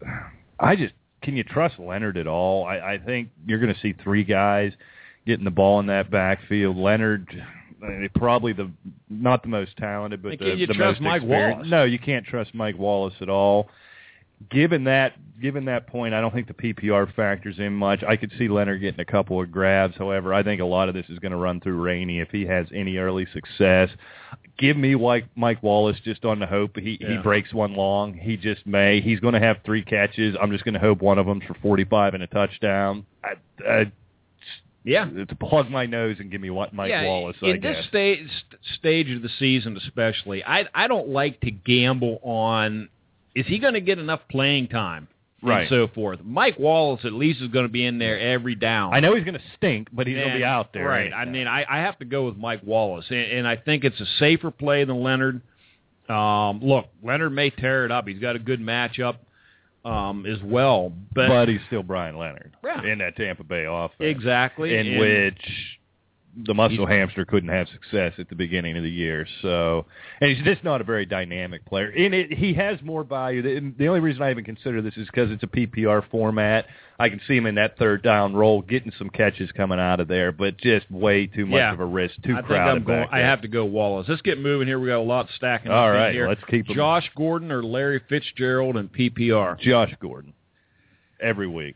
I just – can you trust Leonard at all? I, I think you're going to see three guys getting the ball in that backfield. Leonard – probably the not the most talented, but the, you the trust most Mike experienced. Wallace? No, you can't trust Mike Wallace at all. Given that, given that point, I don't think the P P R factors in much. I could see Leonard getting a couple of grabs. However, I think a lot of this is going to run through Rainey if he has any early success. Give me Mike, Mike Wallace just on the hope he, yeah. he breaks one long. He just may. He's going to have three catches. I'm just going to hope one of them's for forty-five and a touchdown. I, I, yeah. To plug my nose and give me what Mike yeah, Wallace, I in guess. this sta- st- stage of the season especially, I, I don't like to gamble on, is he going to get enough playing time? Right. And so forth. Mike Wallace at least is going to be in there every down. I know he's going to stink, but he's and, going to be out there. Right. I mean, I, I have to go with Mike Wallace, and, and I think it's a safer play than Leonard. Um, look, Leonard may tear it up. He's got a good matchup um, as well. But, but he's still Brian Leonard yeah. in that Tampa Bay offense. Exactly. In and, which the muscle hamster couldn't have success at the beginning of the year. So, and he's just not a very dynamic player. And it, he has more value. The, the only reason I even consider this is because it's a P P R format. I can see him in that third down role, getting some catches coming out of there, but just way too much yeah. of a risk, too I think crowded I'm going, back I there. have to go Wallace. Let's get moving here. We got a lot stacking All up right, in here. let's keep them. Josh Gordon or Larry Fitzgerald in P P R? Josh Gordon. Every week.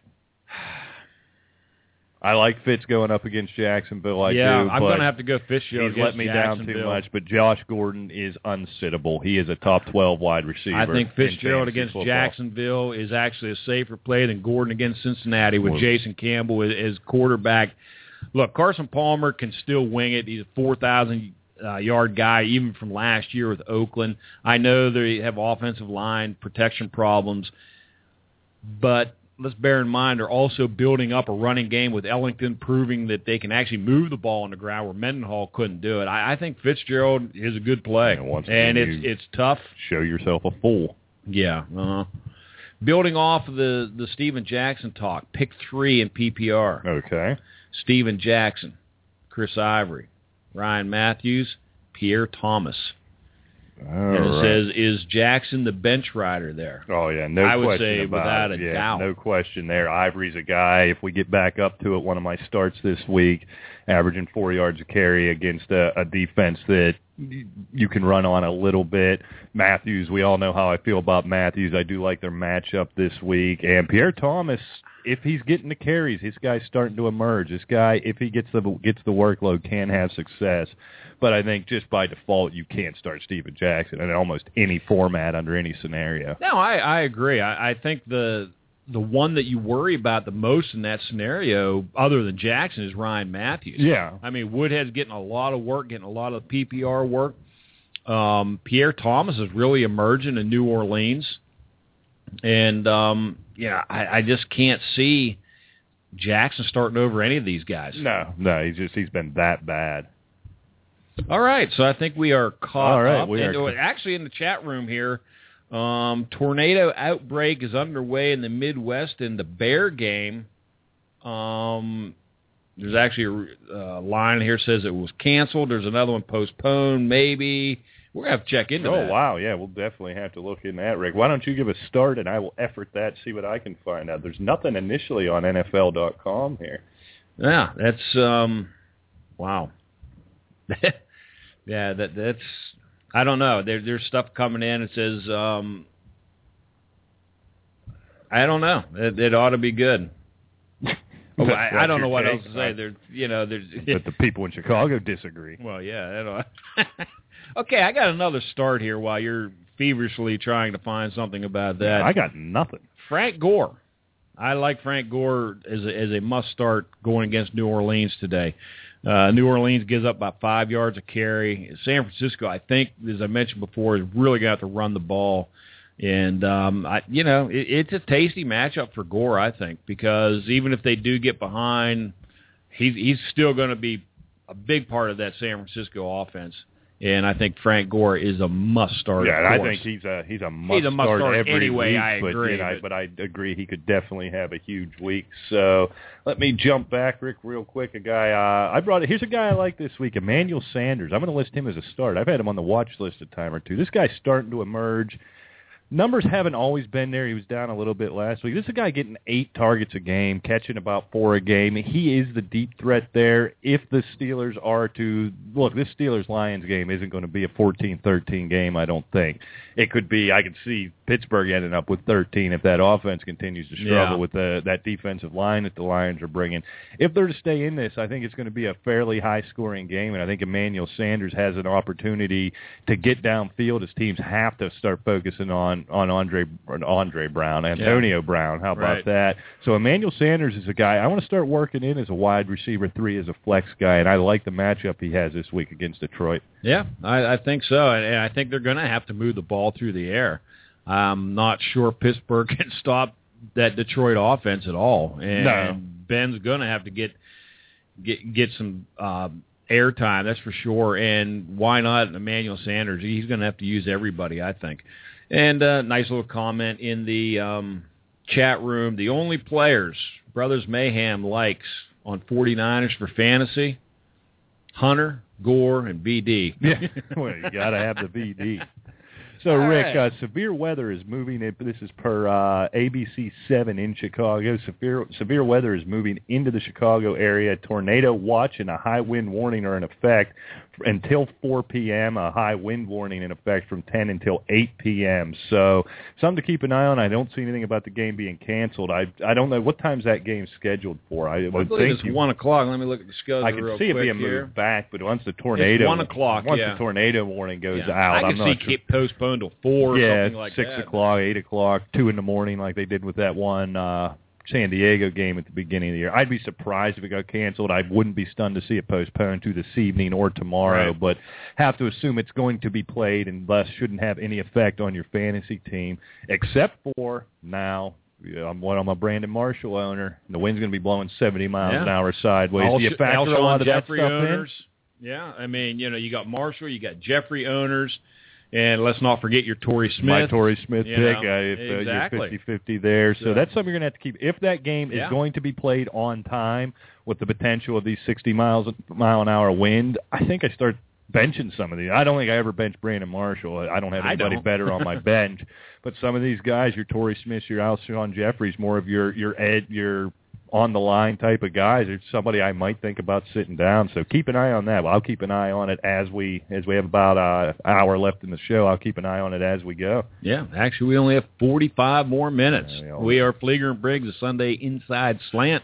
I like Fitz going up against Jacksonville. I yeah, do, I'm but going to have to go Fitzgerald he's let me down too much. But Josh Gordon is unsittable. He is a top twelve wide receiver. I think Fitzgerald against football. Jacksonville is actually a safer play than Gordon against Cincinnati with well, Jason Campbell as, as quarterback. Look, Carson Palmer can still wing it. He's a four thousand uh, yard guy, even from last year with Oakland. I know they have offensive line protection problems, but let's bear in mind they're also building up a running game with Ellington, proving that they can actually move the ball on the ground where Mendenhall couldn't do it. I, I think Fitzgerald is a good play, and, once and again, it's it's tough. Show yourself a fool. Yeah. Uh-huh. Building off of the, the Steven Jackson talk, pick three in P P R. Okay. Steven Jackson, Chris Ivory, Ryan Matthews, Pierre Thomas. All and it right. says, is Jackson the bench rider there? Oh, yeah, no I question would say about without it. a yeah, doubt. No question there. Ivory's a guy, if we get back up to it, one of my starts this week, averaging four yards a carry against a, a defense that you can run on a little bit. Matthews, we all know how I feel about Matthews. I do like their matchup this week. And Pierre Thomas, if he's getting the carries, this guy's starting to emerge. This guy, if he gets the gets the workload, can have success. But I think just by default, you can't start Steven Jackson in almost any format under any scenario. No, I, I agree. I, I think the the one that you worry about the most in that scenario, other than Jackson, is Ryan Matthews. Yeah. I mean, Woodhead's getting a lot of work, getting a lot of P P R work. Um, Pierre Thomas is really emerging in New Orleans. And, um, yeah, I, I just can't see Jackson starting over any of these guys. No, no, he's just he's been that bad. All right, so I think we are caught All right, up. we and, are... Actually, in the chat room here, um, tornado outbreak is underway in the Midwest in the Bear game. Um, there's actually a uh, line here that says it was canceled. There's another one postponed, maybe. We're going to have to check into oh, that. Oh, wow, yeah, we'll definitely have to look into that, Rick. Why don't you give a start, and I will effort that, see what I can find out. There's nothing initially on N F L dot com here. Yeah, that's, um, wow. yeah, that that's, I don't know. There, there's stuff coming in. It says, um, I don't know. It, it ought to be good. Well, I, I don't know what take. else to say. There's, you know, there's. But the people in Chicago disagree. Well, yeah. I don't okay, I got another start here while you're feverishly trying to find something about that. I got nothing. Frank Gore. I like Frank Gore as a, as a must start going against New Orleans today. Uh, New Orleans gives up about five yards a carry. San Francisco, I think, as I mentioned before, is really going to have to run the ball. And, um, I, you know, it, it's a tasty matchup for Gore, I think, because even if they do get behind, he's, he's still going to be a big part of that San Francisco offense. And I think Frank Gore is a must-start. Yeah, I think he's a he's a must, he's a must start, start every anyway, week. I agree, But, you know, but, but I agree he could definitely have a huge week. So let me jump back, Rick, real quick. A guy uh, I brought. Here's a guy I like this week, Emmanuel Sanders. I'm going to list him as a start. I've had him on the watch list a time or two. This guy's starting to emerge. numbers haven't always been there. He was down a little bit last week. This is a guy getting eight targets a game, catching about four a game. He is the deep threat there. If the Steelers are to – look, this Steelers-Lions game isn't going to be a fourteen thirteen game, I don't think. It could be – I could see Pittsburgh ending up with thirteen if that offense continues to struggle yeah. with the, that defensive line that the Lions are bringing. If they're to stay in this, I think it's going to be a fairly high-scoring game, and I think Emmanuel Sanders has an opportunity to get downfield as teams have to start focusing on on Andre Andre Brown, Antonio yeah. Brown. How about right. that? So Emmanuel Sanders is a guy I want to start working in as a wide receiver three, as a flex guy, and I like the matchup he has this week against Detroit. Yeah, I, I think so, and I think they're going to have to move the ball through the air. I'm not sure Pittsburgh can stop that Detroit offense at all, and no. Ben's going to have to get get get some uh, air time, that's for sure. And why not Emmanuel Sanders? He's going to have to use everybody, I think. And a uh, nice little comment in the um, chat room. The only players Brothers Mayhem likes on forty-niners for fantasy, Hunter, Gore, and B D. Yeah, well, you got to have the B D. So, All Rick, right. uh, severe weather is moving. In, this is per uh, A B C seven in Chicago. Severe severe weather is moving into the Chicago area. Tornado watch and a high wind warning are in effect until four p.m., a high wind warning in effect from ten until eight p.m. So something to keep an eye on. I don't see anything about the game being canceled. I I don't know. What time's that game scheduled for? I, I would believe think it's you, one o'clock. Let me look at the schedule I can real see it quick being here. moved back, but once the tornado... It's one o'clock, Once yeah. the tornado warning goes yeah. out, I I'm can not see sure. keep postponed till four or yeah, something like six that. o'clock, eight o'clock, two in the morning, like they did with that one uh, San Diego game at the beginning of the year. I'd be surprised if it got canceled. I wouldn't be stunned to see it postponed to this evening or tomorrow, right. but have to assume it's going to be played and thus shouldn't have any effect on your fantasy team, except for now. Yeah, I'm one. I'm a Brandon Marshall owner. And the wind's going to be blowing seventy miles yeah. an hour sideways. Al- Do you factor Alshon a lot of Jeffrey that stuff owners. in? Yeah, I mean, you know, you got Marshall, you got Jeffrey owners, and let's not forget your Torrey Smith. My Torrey Smith you pick. know, Uh, if uh, exactly. you're fifty-fifty there. So, So- that's something you're going to have to keep. If that game is Yeah. going to be played on time with the potential of these sixty miles mile an hour wind, I think I start benching some of these. I don't think I ever benched Brandon Marshall. I don't have I anybody don't. better on my bench. But some of these guys, your Torrey Smiths, your Alshon Jeffries, more of your your ed, your on the line type of guys. It's somebody I might think about sitting down. So keep an eye on that. Well, I'll keep an eye on it as we as we have about uh, an hour left in the show. I'll keep an eye on it as we go. Yeah, actually, we only have forty-five more minutes. Yeah, we are Flieger and Briggs, a Sunday Inside Slant.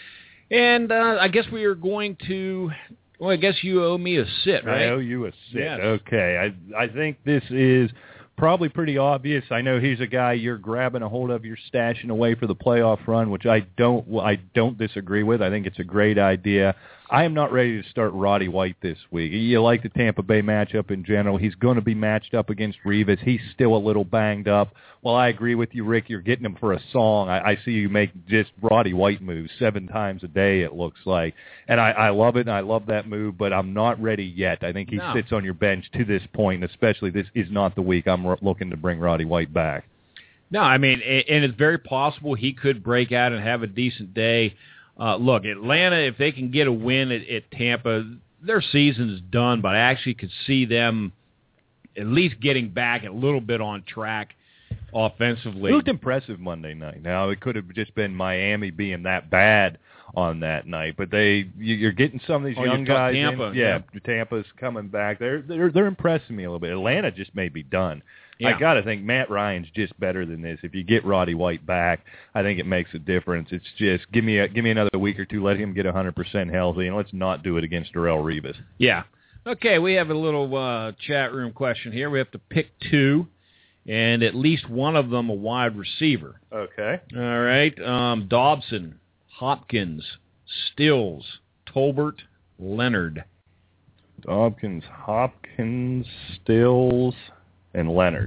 And uh, I guess we are going to, well, I guess you owe me a sit, right? I owe you a sit. Yes. Okay. I I think this is probably pretty obvious. I know he's a guy you're grabbing a hold of, you're stashing away for the playoff run, which I don't well, I don't disagree with. I think it's a great idea. I am not ready to start Roddy White this week. You like the Tampa Bay matchup in general. He's going to be matched up against Rivas. He's still a little banged up. Well, I agree with you, Rick. You're getting him for a song. I, I see you make just Roddy White moves seven times a day, it looks like. And I, I love it, and I love that move, but I'm not ready yet. I think he No. sits on your bench to this point, and especially this is not the week I'm r- looking to bring Roddy White back. No, I mean, a- and it's very possible he could break out and have a decent day. Uh, look, Atlanta, if they can get a win at, at Tampa, their season's done, but I actually could see them at least getting back a little bit on track offensively. It looked impressive Monday night. Now, it could have just been Miami being that bad on that night, but they you- you're getting some of these Oh, young you're talking guys. Tampa, in. Yeah, yeah. Tampa's coming back. They're they're they're impressing me a little bit. Atlanta just may be done. Yeah. I got to think Matt Ryan's just better than this. If you get Roddy White back, I think it makes a difference. It's just give me a, give me another week or two, let him get one hundred percent healthy, and let's not do it against Darrelle Revis. Yeah. Okay, we have a little uh, chat room question here. We have to pick two, and at least one of them a wide receiver. Okay. All right. Um, Dobson, Hopkins, Stills, Tolbert, Leonard. Hopkins, Hopkins, Stills, and Leonard.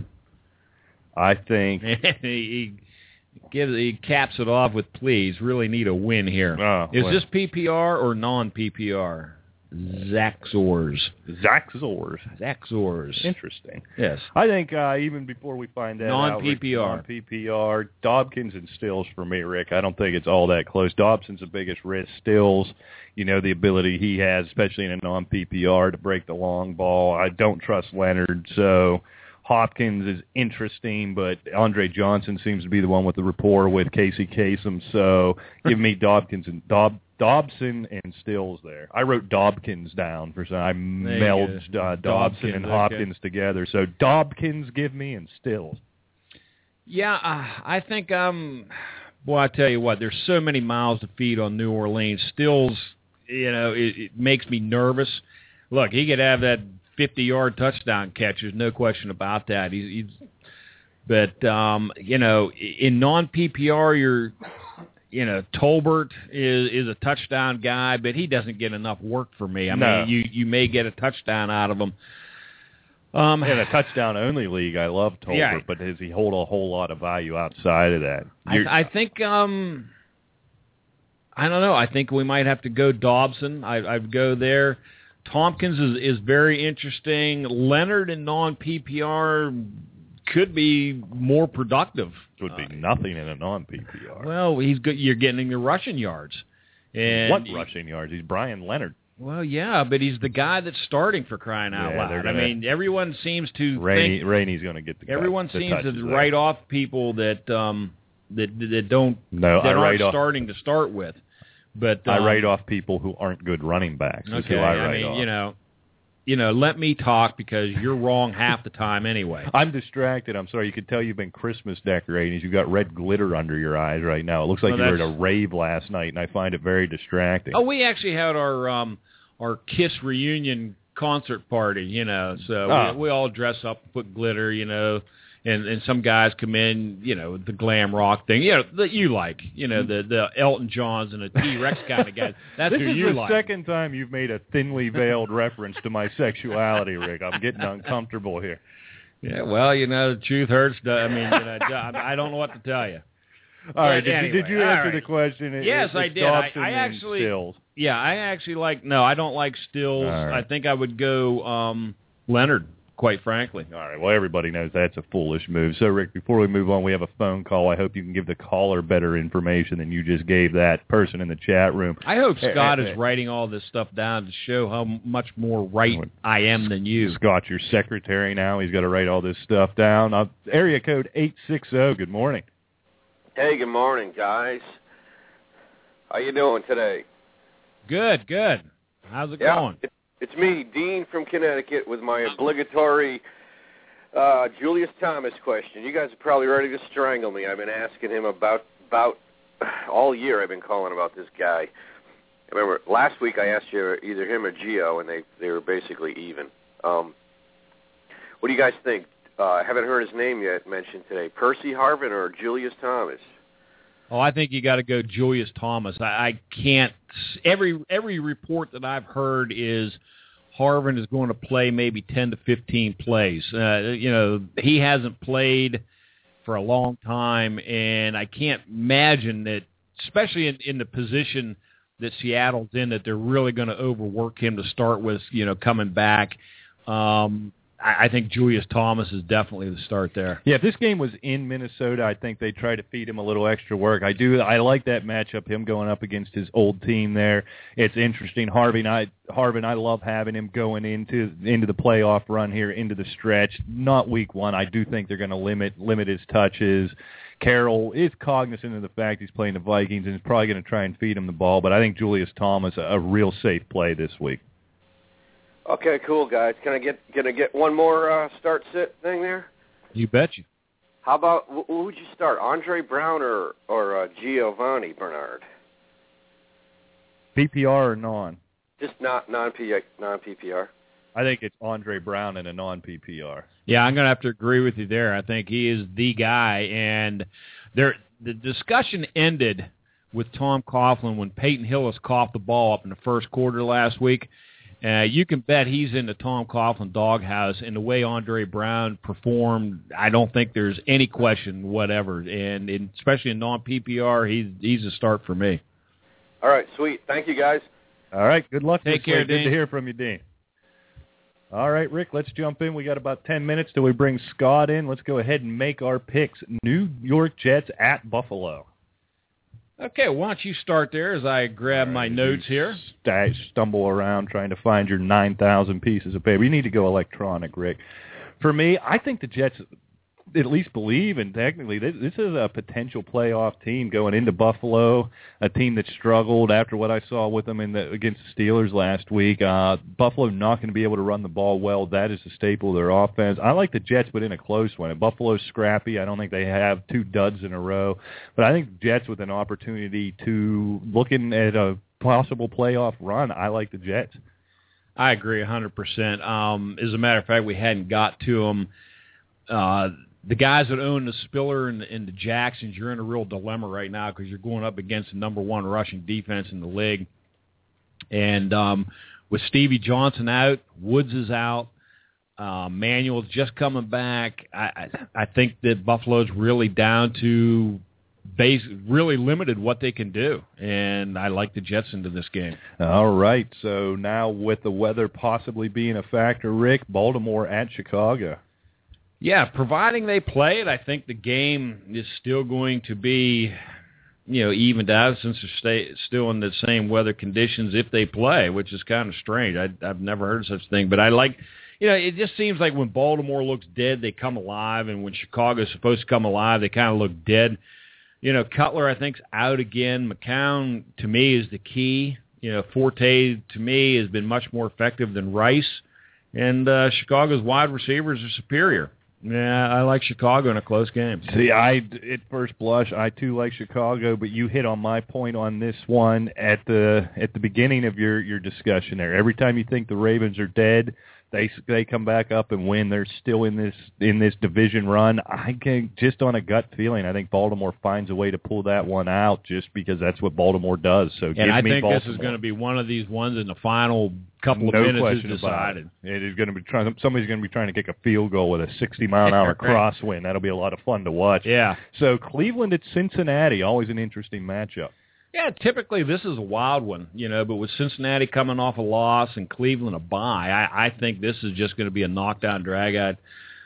I think. he, he gives he caps it off with please. Really need a win here. Oh, Is well. this P P R or non-P P R? Zaxors. Zach Zors. Zaxors. Interesting. Yes. I think uh, even before we find that out, Non-P P R. non-P P R, Dobkins and Stills for me, Rick. I don't think it's all that close. Dobson's the biggest risk. Stills, you know, the ability he has, especially in a non-P P R, to break the long ball. I don't trust Leonard, so Hopkins is interesting, but Andre Johnson seems to be the one with the rapport with Casey Kasem. So give me Dobkins and Dob, Dobson and Stills there. I wrote Dobkins down for some. I melded uh, Dobson and Hopkins okay. together. So Dobkins, give me, and Stills. Yeah, uh, I think um, boy, I tell you what, there's so many miles to feed on New Orleans. Stills, you know, it, it makes me nervous. Look, he could have that fifty-yard touchdown catch. There's no question about that. He's, he's but um, you know, in non-P P R, you're, you know, Tolbert is is a touchdown guy, but he doesn't get enough work for me. I no. mean, you you may get a touchdown out of him. Um, in a touchdown-only league, I love Tolbert, yeah. but does he hold a whole lot of value outside of that? I, I think, um, I don't know. I think we might have to go Dobson. I, I'd go there. Tompkins is, is very interesting. Leonard in non-P P R could be more productive. Would be nothing in a non-P P R. Well, he's good. You're getting the rushing yards. And what rushing yards? He's Brian Leonard. Well, yeah, but he's the guy that's starting for crying out yeah, loud. Gonna, I mean, everyone seems to Rainey, think Rainey's going to get the everyone the seems to there. write off people that um, that that don't no, that I aren't write off, starting to start with. But um, I write off people who aren't good running backs. Okay, who I, I write mean, off. you know, you know, let me talk because you're wrong half the time anyway. I'm distracted. I'm sorry. You could tell you've been Christmas decorating. You've got red glitter under your eyes right now. It looks like well, you were at a rave last night, and I find it very distracting. Oh, we actually had our um, our KISS reunion concert party, you know, so oh. we, we all dress up, put glitter, you know, and, and some guys come in, you know, the glam rock thing, you know, that you like, you know, the, the Elton Johns and the T-Rex kind of guys. That's this who is you the like. second time you've made a thinly veiled reference to my sexuality, Rick. I'm getting uncomfortable here. Yeah, well, you know, the truth hurts. I mean, you know, I don't know what to tell you. All right, did, anyway, did you answer right. the question? Yes, it's I did. Dobson I, I actually, Stills. yeah, I actually like. No, I don't like Stills. Right. I think I would go um, Leonard. Quite frankly. All right. Well, everybody knows that's a foolish move. So, Rick, before we move on, we have a phone call. I hope you can give the caller better information than you just gave that person in the chat room. I hope Scott is writing all this stuff down to show how much more right I am than you. Scott's your secretary now. He's got to write all this stuff down. Uh, area code eight six zero. Good morning. Hey, good morning, guys. How you doing today? Good, good. How's it yeah, going? It, it's me, Dean from Connecticut, with my obligatory uh, Julius Thomas question. You guys are probably ready to strangle me. I've been asking him about about all year. I've been calling about this guy. I remember last week I asked you either him or Gio, and they they were basically even. Um, what do you guys think? Uh, I haven't heard his name yet mentioned today. Percy Harvin or Julius Thomas? Oh, I think you got to go Julius Thomas. I, I can't. Every every report that I've heard is Harvin is going to play maybe ten to fifteen plays. Uh, you know, he hasn't played for a long time, and I can't imagine that, especially in, in the position that Seattle's in, that they're really going to overwork him to start with. You know, coming back. Um, I think Julius Thomas is definitely the start there. Yeah, if this game was in Minnesota, I think they'd try to feed him a little extra work. I do. I like that matchup, him going up against his old team there. It's interesting. Harvin, I, Harvin, I love having him going into into the playoff run here, into the stretch. Not week one. I do think they're going to limit limit his touches. Carroll is cognizant of the fact he's playing the Vikings and is probably going to try and feed him the ball, but I think Julius Thomas a, a real safe play this week. Okay, cool, guys. Can I get can I get one more uh, start sit thing there? You betcha. How about who would you start, Andre Brown or or uh, Giovanni Bernard? P P R or non? Just not non non P P R. I think it's Andre Brown in a non P P R. Yeah, I'm going to have to agree with you there. I think he is the guy, and there the discussion ended with Tom Coughlin when Peyton Hillis coughed the ball up in the first quarter last week. Uh, you can bet he's in the Tom Coughlin doghouse, and the way Andre Brown performed, I don't think there's any question whatever. And in, especially in non-P P R, he's he's a start for me. All right, sweet. Thank you, guys. All right, good luck. Take care, Dean. Good to hear from you, Dean. All right, Rick, let's jump in. We got about ten minutes till we bring Scott in. Let's go ahead and make our picks. New York Jets at Buffalo. Okay, why don't you start there as I grab right, my notes here. St- stumble around trying to find your nine thousand pieces of paper. You need to go electronic, Rick. For me, I think the Jets at least believe, and technically this, this is a potential playoff team going into Buffalo, a team that struggled after what I saw with them in the, against the Steelers last week. Uh, Buffalo not going to be able to run the ball well. That is the staple of their offense. I like the Jets, but in a close one. And Buffalo's scrappy. I don't think they have two duds in a row. But I think the Jets with an opportunity to, looking at a possible playoff run, I like the Jets. I agree one hundred percent. Um, as a matter of fact, we hadn't got to them. Uh, the guys that own the Spiller and the, and the Jacksons, you're in a real dilemma right now because you're going up against the number one rushing defense in the league. And um, with Stevie Johnson out, Woods is out, uh, Manuel's just coming back. I, I, I think that Buffalo's really down to base, really limited what they can do. And I like the Jets into this game. All right. So now with the weather possibly being a factor, Rick, Baltimore at Chicago. Yeah, providing they play it, I think the game is still going to be, you know, evened out since they're stay, still in the same weather conditions if they play, which is kind of strange. I, I've never heard of such a thing. But I like, you know, it just seems like when Baltimore looks dead, they come alive, and when Chicago's supposed to come alive, they kind of look dead. You know, Cutler, I think, is out again. McCown, to me, is the key. You know, Forte, to me, has been much more effective than Rice. And uh, Chicago's wide receivers are superior. Yeah, I like Chicago in a close game. See, I at first blush, I too like Chicago, but you hit on my point on this one at the at the beginning of your, your discussion there. Every time you think the Ravens are dead, they they come back up and win. They're still in this in this division run. I can just on a gut feeling, I think Baltimore finds a way to pull that one out just because that's what Baltimore does. So give and I me think Baltimore. This is going to be one of these ones in the final couple of no minutes question is about decided. It. It is going to be trying. Somebody's going to be trying to kick a field goal with a sixty mile an hour crosswind. That'll be a lot of fun to watch. Yeah. So Cleveland at Cincinnati, always an interesting matchup. Yeah, typically this is a wild one, you know, but with Cincinnati coming off a loss and Cleveland a bye, I, I think this is just going to be a knockdown drag-out.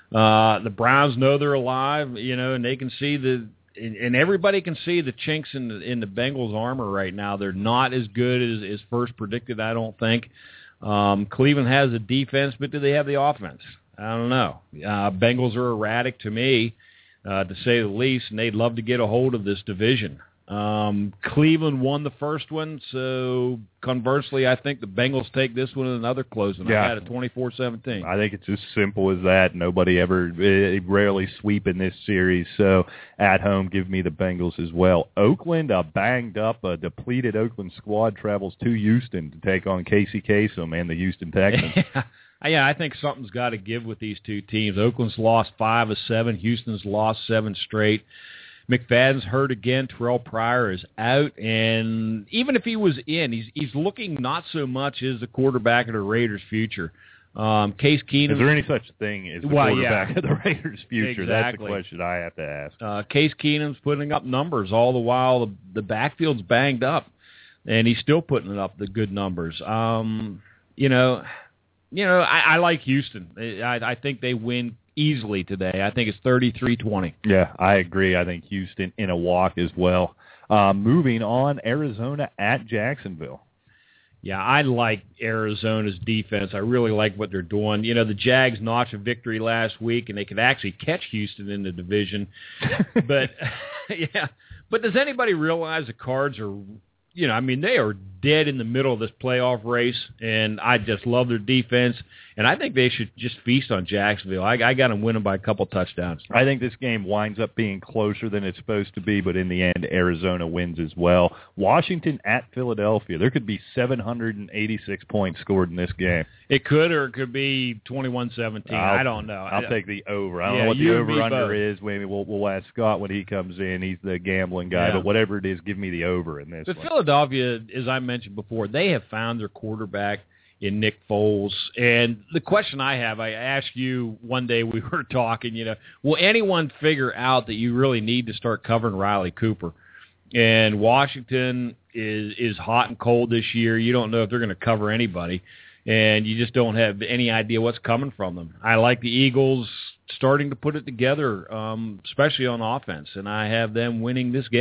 Uh, the Browns know they're alive, you know, and they can see the and, and everybody can see the chinks in the, in the Bengals' armor right now. They're not as good as, as first predicted, I don't think. Um, Cleveland has the defense, but do they have the offense? I don't know. Uh, Bengals are erratic to me, uh, to say the least, and they'd love to get a hold of this division. Um, Cleveland won the first one, so conversely, I think the Bengals take this one in another close one. Yeah. I had a twenty-four seventeen. I think it's as simple as that. Nobody ever, eh, rarely sweep in this series, so at home, give me the Bengals as well. Oakland, a banged up, a depleted Oakland squad travels to Houston to take on Casey Kasem and the Houston Texans. Yeah, I think something's got to give with these two teams. Oakland's lost five of seven. Houston's lost seven straight. McFadden's hurt again. Terrell Pryor is out, and even if he was in, he's he's looking not so much as the quarterback of the Raiders' future. Um, Case Keenum. Is there any such thing as the well, quarterback yeah. of the Raiders' future? Exactly. That's the question I have to ask. Uh, Case Keenum's putting up numbers all the while the, the backfield's banged up, and he's still putting up the good numbers. Um, you know, you know, I, I like Houston. I, I think they win easily today. I think it's thirty-three twenty. Yeah, I agree. I think Houston in a walk as well. Uh, moving on, Arizona at Jacksonville. Yeah, I like Arizona's defense. I really like what they're doing. You know, the Jags notched a victory last week, and they could actually catch Houston in the division. But, yeah, but does anybody realize the Cards are, you know, I mean, they are dead in the middle of this playoff race, and I just love their defense. And I think they should just feast on Jacksonville. I, I got them winning by a couple touchdowns. I think this game winds up being closer than it's supposed to be, but in the end, Arizona wins as well. Washington at Philadelphia. There could be seven hundred eighty-six points scored in this game. It could, or it could be twenty-one seventeen. I don't know. I'll I, take the over. I don't yeah, know what the you and me over-under both. is. Maybe we'll, we'll ask Scott when he comes in. He's the gambling guy. Yeah. But whatever it is, give me the over in this But one. Philadelphia, as I mentioned before, they have found their quarterback in Nick Foles. And the question I have, I asked you one day we were talking, you know, will anyone figure out that you really need to start covering Riley Cooper? And Washington is is hot and cold this year. You don't know if they're going to cover anybody, and you just don't have any idea what's coming from them. I like the Eagles starting to put it together, um, especially on offense, and I have them winning this game.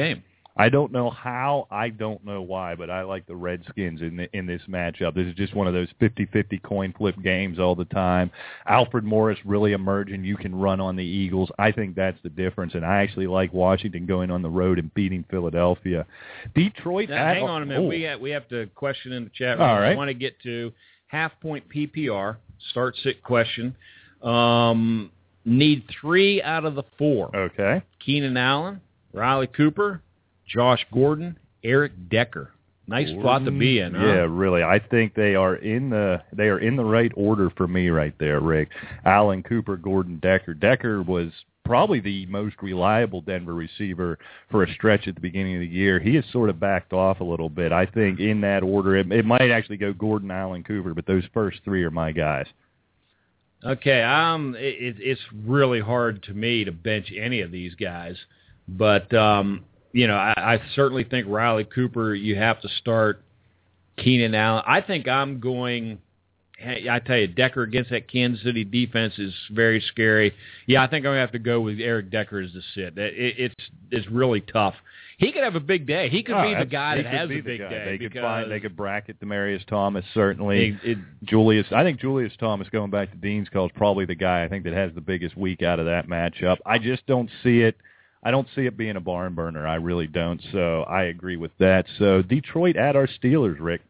I don't know how, I don't know why, but I like the Redskins in the, in this matchup. This is just one of those fifty-fifty coin flip games all the time. Alfred Morris really emerging. You can run on the Eagles. I think that's the difference, and I actually like Washington going on the road and beating Philadelphia. Detroit. Now, at, hang on a minute. oh. We have, we have to question in the chat room. All right. I want to get to half-point P P R, start-sit question. Um, need three out of the four. Okay. Keenan Allen, Riley Cooper, Josh Gordon, Eric Decker. Nice Gordon, spot to be in, huh? Yeah, really. I think they are in the they are in the right order for me right there, Rick. Allen, Cooper, Gordon, Decker. Decker was probably the most reliable Denver receiver for a stretch at the beginning of the year. He has sort of backed off a little bit. I think in that order, it, it might actually go Gordon, Allen, Cooper, but those first three are my guys. Okay, um, it, it's really hard to me to bench any of these guys, but um, you know, I, I certainly think Riley Cooper. You have to start Keenan Allen. I think I'm going. Hey, I tell you, Decker against that Kansas City defense is very scary. Yeah, I think I'm gonna have to go with Eric Decker as the sit. It, it's it's really tough. He could have a big day. He could oh, be the guy that has a a big day. They could because find, they could bracket Demaryius Thomas certainly. It, it, Julius, I think Julius Thomas, going back to Dean's call, is probably the guy I think that has the biggest week out of that matchup. I just don't see it. I don't see it being a barn burner. I really don't. So I agree with that. So Detroit at our Steelers, Rick.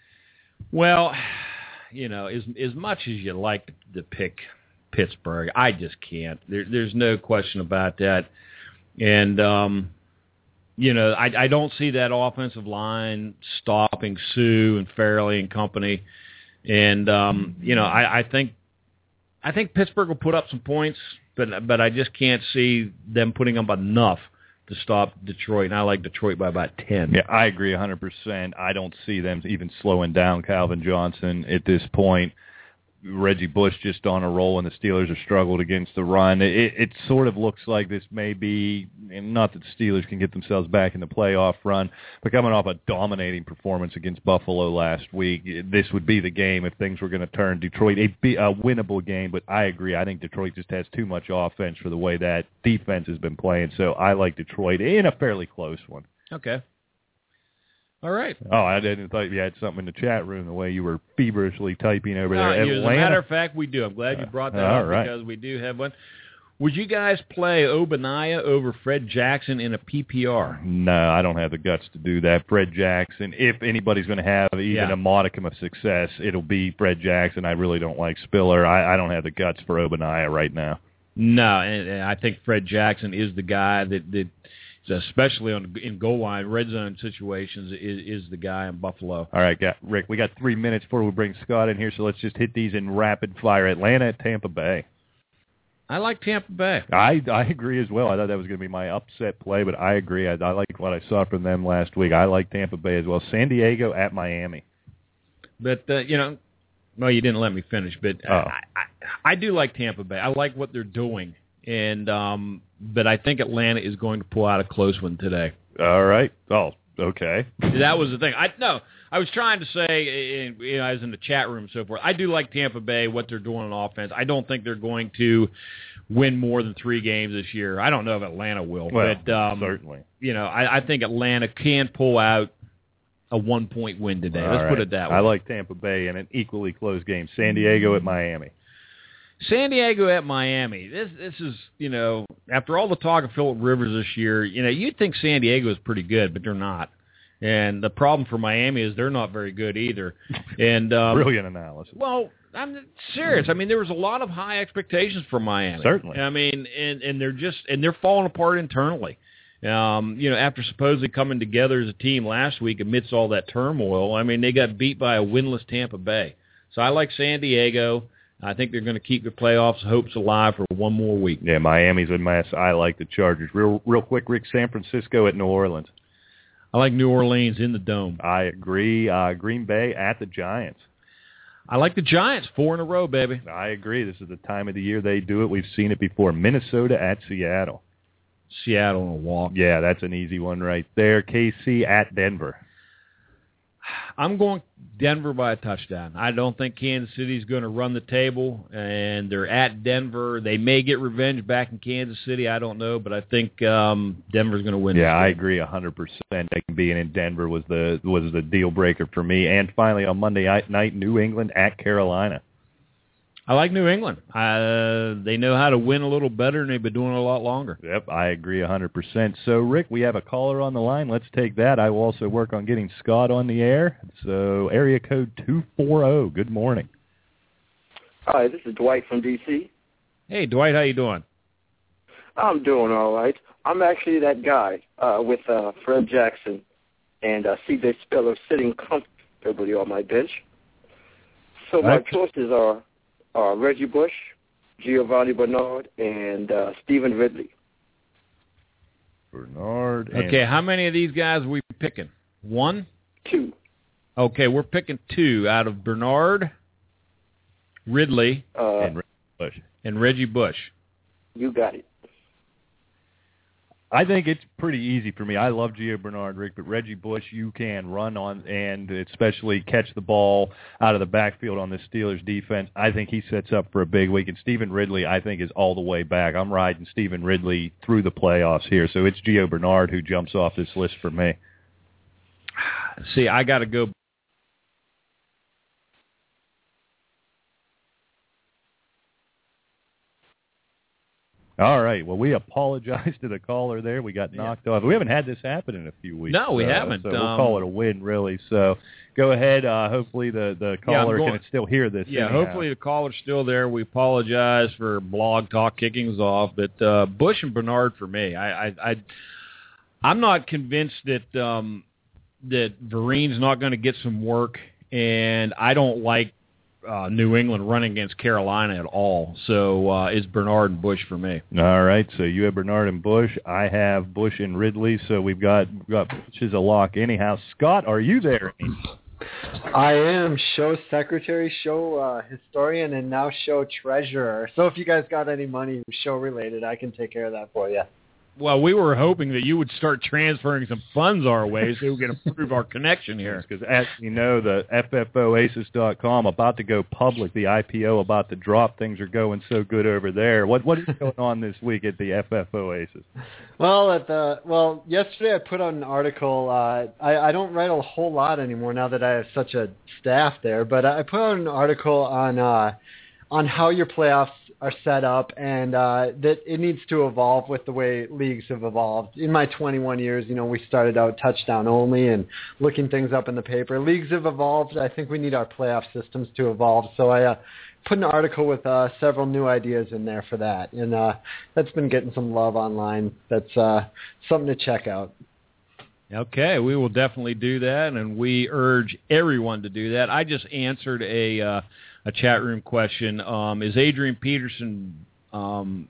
Well, you know, as as much as you like to pick Pittsburgh, I just can't. There, there's no question about that. And, um, you know, I, I don't see that offensive line stopping Sue and Fairley and company. And, um, you know, I, I think I think Pittsburgh will put up some points, but but I just can't see them putting up enough to stop Detroit, and I like Detroit by about ten. Yeah, I agree one hundred percent. I don't see them even slowing down Calvin Johnson at this point. Reggie Bush just on a roll, and the Steelers have struggled against the run. It, it sort of looks like this may be, not that the Steelers can get themselves back in the playoff run, but coming off a dominating performance against Buffalo last week, this would be the game if things were going to turn. Detroit, a, a winnable game, but I agree. I think Detroit just has too much offense for the way that defense has been playing, so I like Detroit in a fairly close one. Okay. All right. Oh, I didn't thought you had something in the chat room the way you were feverishly typing over there. Uh, Atlanta. As a matter of fact, we do. I'm glad you brought that uh, up right. because we do have one. Would you guys play Obaniah over Fred Jackson in a P P R? No, I don't have the guts to do that. Fred Jackson, if anybody's going to have even yeah. a modicum of success, it'll be Fred Jackson. I really don't like Spiller. I, I don't have the guts for Obaniah right now. No, and, and I think Fred Jackson is the guy that, that especially on in goal line, red zone situations, is, is the guy in Buffalo. All right, got, Rick, we got three minutes before we bring Scott in here, so let's just hit these in rapid fire. Atlanta at Tampa Bay. I like Tampa Bay. I I agree as well. I thought that was going to be my upset play, but I agree. I, I like what I saw from them last week. I like Tampa Bay as well. San Diego at Miami. But, uh, you know, well, you didn't let me finish, but oh. I, I, I do like Tampa Bay. I like what they're doing. And um, but I think Atlanta is going to pull out a close one today. All right. Oh, okay. That was the thing. I no, I was trying to say, in, you know, I was in the chat room and so forth. I do like Tampa Bay, what they're doing on offense. I don't think they're going to win more than three games this year. I don't know if Atlanta will, well, but um, certainly. You know, I, I think Atlanta can pull out a one-point win today. Let's All put right. it that way. I like Tampa Bay in an equally close game. San Diego at Miami. San Diego at Miami. This this is, you know, after all the talk of Phillip Rivers this year, you know, you'd think San Diego is pretty good, but they're not. And the problem for Miami is they're not very good either. And um, brilliant analysis. Well, I'm serious. I mean, there was a lot of high expectations for Miami. Certainly. I mean, and and they're just and they're falling apart internally. Um, you know, after supposedly coming together as a team last week amidst all that turmoil, I mean, they got beat by a winless Tampa Bay. So I like San Diego. I think they're going to keep their playoffs hopes alive for one more week. Yeah, Miami's a mess. I like the Chargers. Real real quick, Rick, San Francisco at New Orleans. I like New Orleans in the Dome. I agree. Uh, Green Bay at the Giants. I like the Giants, four in a row, baby. I agree. This is the time of the year they do it. We've seen it before. Minnesota at Seattle. Seattle in a walk. Yeah, that's an easy one right there. K C at Denver. I'm going Denver by a touchdown. I don't think Kansas City's going to run the table, and they're at Denver. They may get revenge back in Kansas City. I don't know, but I think um, Denver's going to win. Yeah, I agree one hundred percent. Being in Denver was the was the deal breaker for me. And finally, on Monday night, New England at Carolina. I like New England. Uh, they know how to win a little better, and they've been doing it a lot longer. Yep, I agree one hundred percent. So, Rick, we have a caller on the line. Let's take that. I will also work on getting Scott on the air. So, area code two forty. Good morning. Hi, this is Dwight from D C. Hey, Dwight, how you doing? I'm doing all right. I'm actually that guy uh, with uh, Fred Jackson and uh, C J Spiller sitting comfortably on my bench. So my choices are uh, Reggie Bush, Giovanni Bernard, and uh, Stephen Ridley. Bernard. And okay, how many of these guys are we picking? One? Two. Okay, we're picking two out of Bernard, Ridley, uh, and Reggie Bush. And Reggie Bush. You got it. I think it's pretty easy for me. I love Gio Bernard, Rick, but Reggie Bush, you can run on and especially catch the ball out of the backfield on this Steelers defense. I think he sets up for a big week. And Stephen Ridley, I think, is all the way back. I'm riding Stephen Ridley through the playoffs here. So it's Gio Bernard who jumps off this list for me. See, I got to go. All right. Well, we apologize to the caller there. We got knocked yeah. off. We haven't had this happen in a few weeks. No, we uh, haven't. So we'll um, call it a win, really. So go ahead. Uh, hopefully the, the caller yeah, going, can still hear this. Yeah, anyhow. hopefully the caller's still there. We apologize for Blog Talk kicking us off. But uh, Bush and Bernard for me. I, I, I, I'm not convinced that um, that Vereen's not going to get some work, and I don't like Uh, New England running against Carolina at all. So uh, it's Bernard and Bush for me. All right. So you have Bernard and Bush. I have Bush and Ridley. So we've got, we've got Bush as a lock anyhow. Scott, are you there? I am show secretary, show uh, historian, and now show treasurer. So if you guys got any money show related, I can take care of that for you. Well, we were hoping that you would start transferring some funds our way so we can improve our connection here. Because, as you know, the F F O aces dot com about to go public, the I P O about to drop. Things are going so good over there. What What is going on this week at the F F O Aces? Well, at the well, yesterday I put out an article. Uh, I, I don't write a whole lot anymore now that I have such a staff there, but I put out an article on uh, on how your playoffs are set up, and uh, that it needs to evolve with the way leagues have evolved. In my twenty-one years, you know, we started out touchdown only and looking things up in the paper. Leagues have evolved. I think we need our playoff systems to evolve. So I uh, put an article with uh, several new ideas in there for that, and uh, that's been getting some love online. That's uh, something to check out. Okay, we will definitely do that, and we urge everyone to do that. I just answered a uh, a chat room question. Um, is Adrian Peterson um,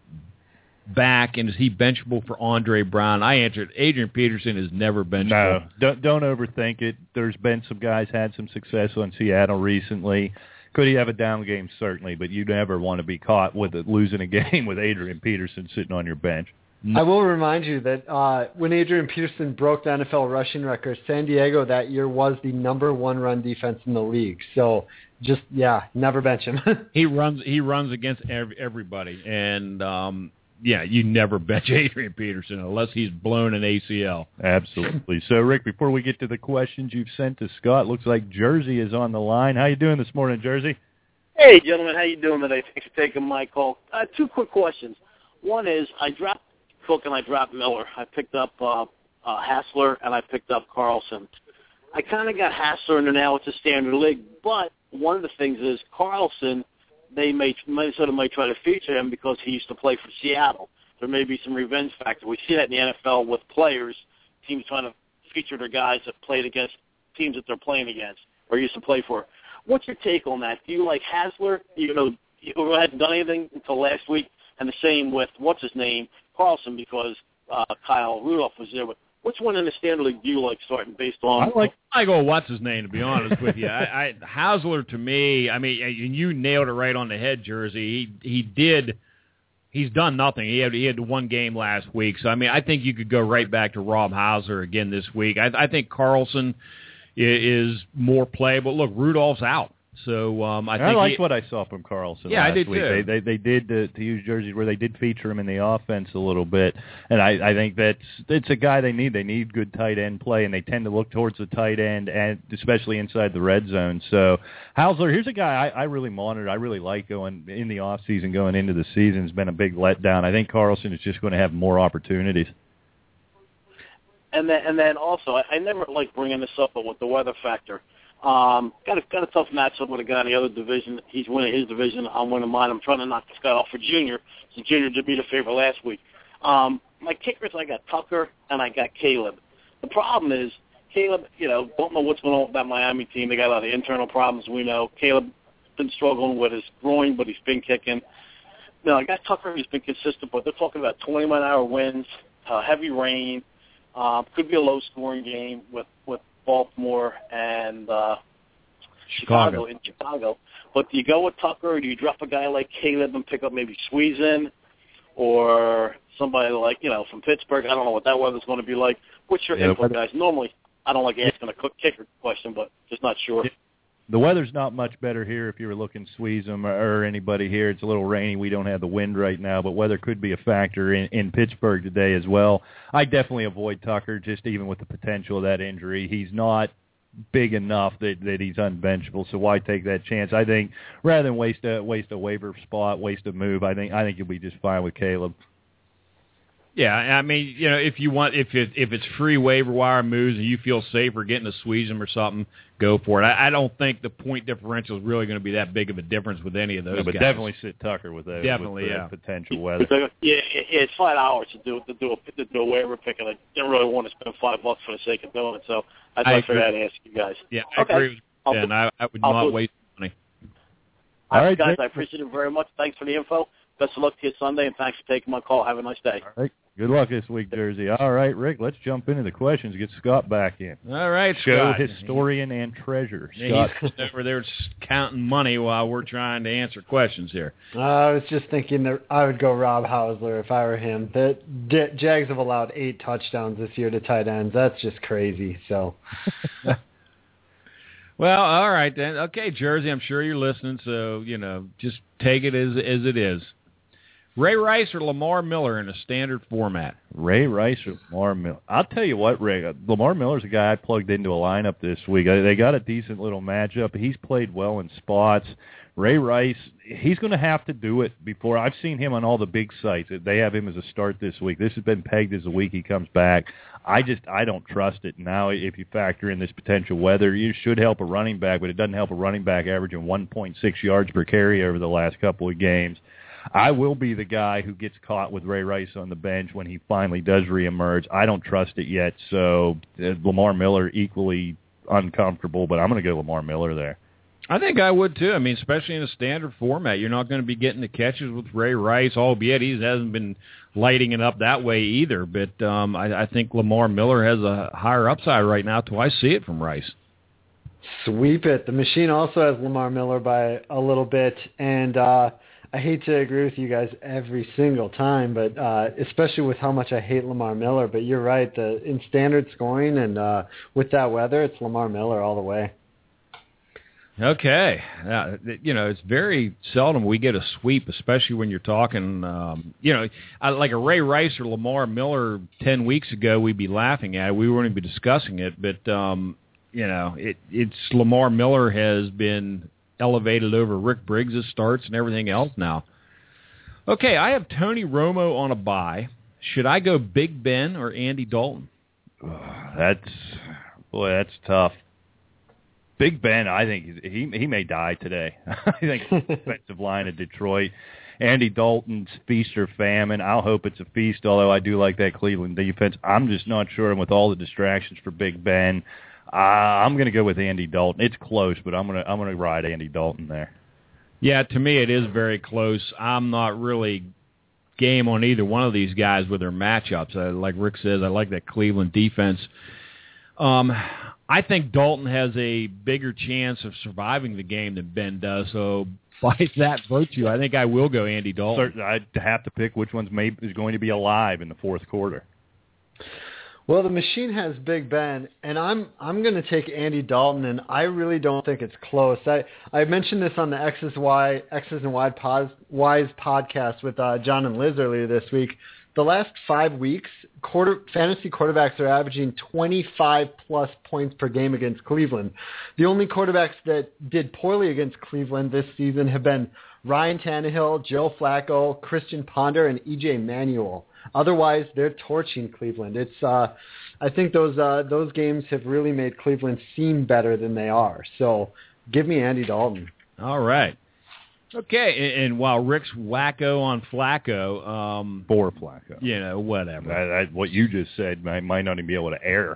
back, and is he benchable for Andre Brown? I answered, Adrian Peterson is never benchable. No, don't, don't overthink it. There's been some guys had some success on Seattle recently. Could he have a down game? Certainly, but you never want to be caught with it, losing a game with Adrian Peterson sitting on your bench. I will remind you that uh, when Adrian Peterson broke the N F L rushing record, San Diego that year was the number one run defense in the league. So just, yeah, never bench him. he runs he runs against every, everybody. And, um, yeah, you never bench Adrian Peterson unless he's blown an A C L. Absolutely. So, Rick, before we get to the questions you've sent to Scott, looks like Jersey is on the line. How you doing this morning, Jersey? Hey, gentlemen. How you doing today? Thanks for taking my call. Uh, two quick questions. One is I dropped Cook and I dropped Miller. I picked up uh, uh, Hassler and I picked up Carlson. I kind of got Hassler in there now. It's a standard league, but one of the things is Carlson, they may Minnesota might try to feature him because he used to play for Seattle. There may be some revenge factor. We see that in the N F L with players, teams trying to feature their guys that played against teams that they're playing against or used to play for. What's your take on that? Do you like Hassler? You know, you hadn't done anything until last week, and the same with what's his name, Carlson, because uh, Kyle Rudolph was there. But which one in the standard league do you like starting based on? I like I go what's his name, to be honest with you. I, I Hausler to me, I mean, and you nailed it right on the head, Jersey. He he did. He's done nothing. He had he had one game last week, so I mean, I think you could go right back to Rob Hausler again this week. I, I think Carlson, is more playable. Look, Rudolph's out. So um, I, I think liked he, what I saw from Carlson. Yeah, last I did week. too. They they, they did uh, to use jerseys where they did feature him in the offense a little bit, and I, I think that's it's a guy they need. They need good tight end play, and they tend to look towards the tight end, and especially inside the red zone. So Hausler, here's a guy I, I really monitor. I really like going in the off season, going into the season. Has been a big letdown. I think Carlson is just going to have more opportunities. And then, and then also, I, I never like bringing this up, but with the weather factor. Um, got a got a tough matchup with a guy in the other division. He's winning his division. I'm winning mine. I'm trying to knock this guy off for Junior. So Junior did me the favor last week. Um, my kickers, I got Tucker and I got Caleb. The problem is Caleb, you know, don't know what's going on with that Miami team. They got a lot of internal problems. We know Caleb been struggling with his groin, but he's been kicking. You know, I got Tucker. He's been consistent, but they're talking about twenty mile an hour winds, uh, heavy rain. Uh, could be a low scoring game with with. Baltimore and uh, Chicago. Chicago in Chicago. But do you go with Tucker, or do you drop a guy like Caleb and pick up maybe Sweezen, or somebody like, you know, from Pittsburgh? I don't know what that weather's going to be like. What's your yeah, input, guys? Normally, I don't like asking a kicker question, but just not sure. The weather's not much better here if you were looking Sweezum or anybody here. It's a little rainy. We don't have the wind right now, but weather could be a factor in, in Pittsburgh today as well. I definitely avoid Tucker, just even with the potential of that injury. He's not big enough that, that he's unbenchable, so why take that chance? I think rather than waste a waste a waiver spot, waste a move, I think I think you'll be just fine with Caleb. Yeah, I mean, you know, if you want, if it, if it's free waiver wire moves and you feel safer getting a Sweezum or something, go for it. I, I don't think the point differential is really going to be that big of a difference with any of those. No, but guys. Definitely sit Tucker with that. Definitely, with yeah. Potential weather. Yeah, it's five hours to do to do a to do a waiver pick, and I didn't really want to spend five bucks for the sake of doing it. So I thought I figured I'd ask you guys. Yeah, I okay. agree with you, and I, I would I'll not waste money. All right, guys, I appreciate it very much. Thanks for the info. Best of luck to you Sunday, and thanks for taking my call. Have a nice day. All right. Good luck this week, Jersey. All right, Rick, let's jump into the questions. Get Scott back in. All right, Show Scott. historian and treasure. Yeah, Scott. he's over there counting money while we're trying to answer questions here. Uh, I was just thinking that I would go Rob Hausler if I were him. The D- Jags have allowed eight touchdowns this year to tight ends. That's just crazy. So. Well, all right then. Okay, Jersey, I'm sure you're listening, so, you know, just take it as as it is. Ray Rice or Lamar Miller in a standard format? Ray Rice or Lamar Miller? I'll tell you what, Ray. Lamar Miller's a guy I plugged into a lineup this week. They got a decent little matchup. He's played well in spots. Ray Rice, he's going to have to do it before. I've seen him on all the big sites. They have him as a start this week. This has been pegged as the week he comes back. I just I don't trust it. Now, if you factor in this potential weather, you should help a running back, but it doesn't help a running back averaging one point six yards per carry over the last couple of games. I will be the guy who gets caught with Ray Rice on the bench when he finally does reemerge. I don't trust it yet, so uh, Lamar Miller equally uncomfortable, but I'm going to go Lamar Miller there. I think I would too. I mean, especially in a standard format, you're not going to be getting the catches with Ray Rice, albeit he hasn't been lighting it up that way either. But um, I, I think Lamar Miller has a higher upside right now till I see it from Rice. Sweep it. The machine also has Lamar Miller by a little bit, and uh, I hate to agree with you guys every single time, but uh, especially with how much I hate Lamar Miller. But you're right. The, in standard scoring and uh, with that weather, it's Lamar Miller all the way. Okay. Uh, you know, it's very seldom we get a sweep, especially when you're talking, um, you know, like a Ray Rice or Lamar Miller ten weeks ago, we'd be laughing at it. We wouldn't be discussing it. But, um, you know, it, it's Lamar Miller has been elevated over Rick Briggs' starts and everything else now. Okay, I have Tony Romo on a bye. Should I go Big Ben or Andy Dalton? That's, boy, that's tough. Big Ben, I think he he may die today. I think defensive line of Detroit. Andy Dalton's feast or famine. I'll hope it's a feast, although I do like that Cleveland defense. I'm just not sure. And with all the distractions for Big Ben, uh, I'm going to go with Andy Dalton. It's close, but I'm going to I'm going to ride Andy Dalton there. Yeah, to me it is very close. I'm not really game on either one of these guys with their matchups. I, like Rick says, I like that Cleveland defense. Um, I think Dalton has a bigger chance of surviving the game than Ben does. So by that virtue, I think I will go Andy Dalton. I'd have to pick which one's maybe is going to be alive in the fourth quarter. Well, the machine has Big Ben, and I'm I'm going to take Andy Dalton, and I really don't think it's close. I, I mentioned this on the X's Y X's and Y pos, Y's podcast with uh, John and Liz earlier this week. The last five weeks, quarter fantasy quarterbacks are averaging twenty-five plus points per game against Cleveland. The only quarterbacks that did poorly against Cleveland this season have been Ryan Tannehill, Joe Flacco, Christian Ponder, and E J Manuel. Otherwise, they're torching Cleveland. It's uh, I think those uh, those games have really made Cleveland seem better than they are. So give me Andy Dalton. All right. Okay, and, and while Rick's wacko on Flacco, um, for Flacco, you know, whatever. I, I, what you just said, I might not even be able to air.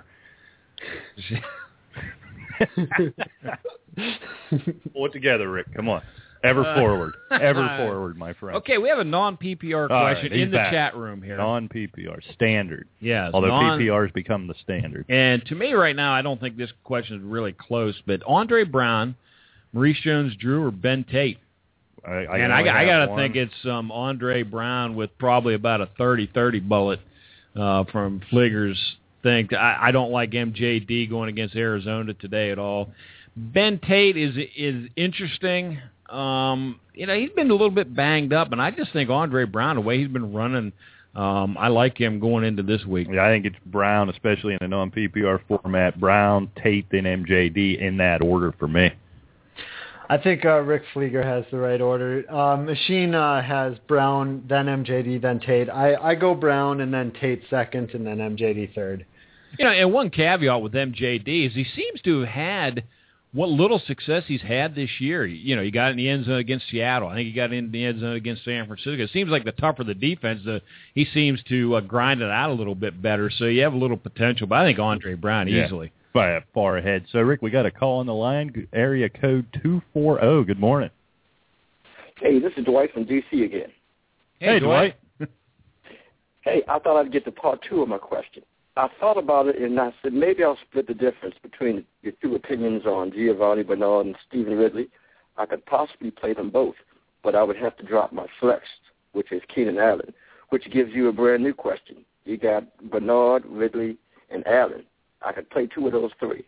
Pull it together, Rick. Come on. Ever uh, forward. Ever forward, my friend. Okay, we have a non-P P R question right, in the back. chat room here. Non-P P R. Standard. Yes. Although non- P P R's become the standard. And to me right now, I don't think this question is really close, but Andre Brown, Maurice Jones-Drew, or Ben Tate? I, I and I, I got to think it's um, Andre Brown with probably about a thirty thirty bullet uh, from Fligger's thing. I, I don't like M J D going against Arizona today at all. Ben Tate is is interesting. Um, you know, he's been a little bit banged up, and I just think Andre Brown, the way he's been running, um, I like him going into this week. Yeah, I think it's Brown, especially in a non-P P R format. Brown, Tate, then M J D in that order for me. I think uh, Rick Flieger has the right order. Uh, Machine uh, has Brown, then M J D, then Tate. I, I go Brown and then Tate second, and then M J D third. You know, and one caveat with M J D is he seems to have had what little success he's had this year. You know, he got in the end zone against Seattle. I think he got in the end zone against San Francisco. It seems like the tougher the defense, the, he seems to uh, grind it out a little bit better. So you have a little potential. But I think Andre Brown yeah. easily. By far ahead. So, Rick, we got a call on the line, area code two four zero. Good morning. Hey, this is Dwight from D C again. Hey, hey Dwight. Dwight. Hey, I thought I'd get to part two of my question. I thought about it, and I said maybe I'll split the difference between your two opinions on Giovanni Bernard and Stephen Ridley. I could possibly play them both, but I would have to drop my flex, which is Keenan Allen, which gives you a brand new question. You got Bernard, Ridley, and Allen. I could play two of those three.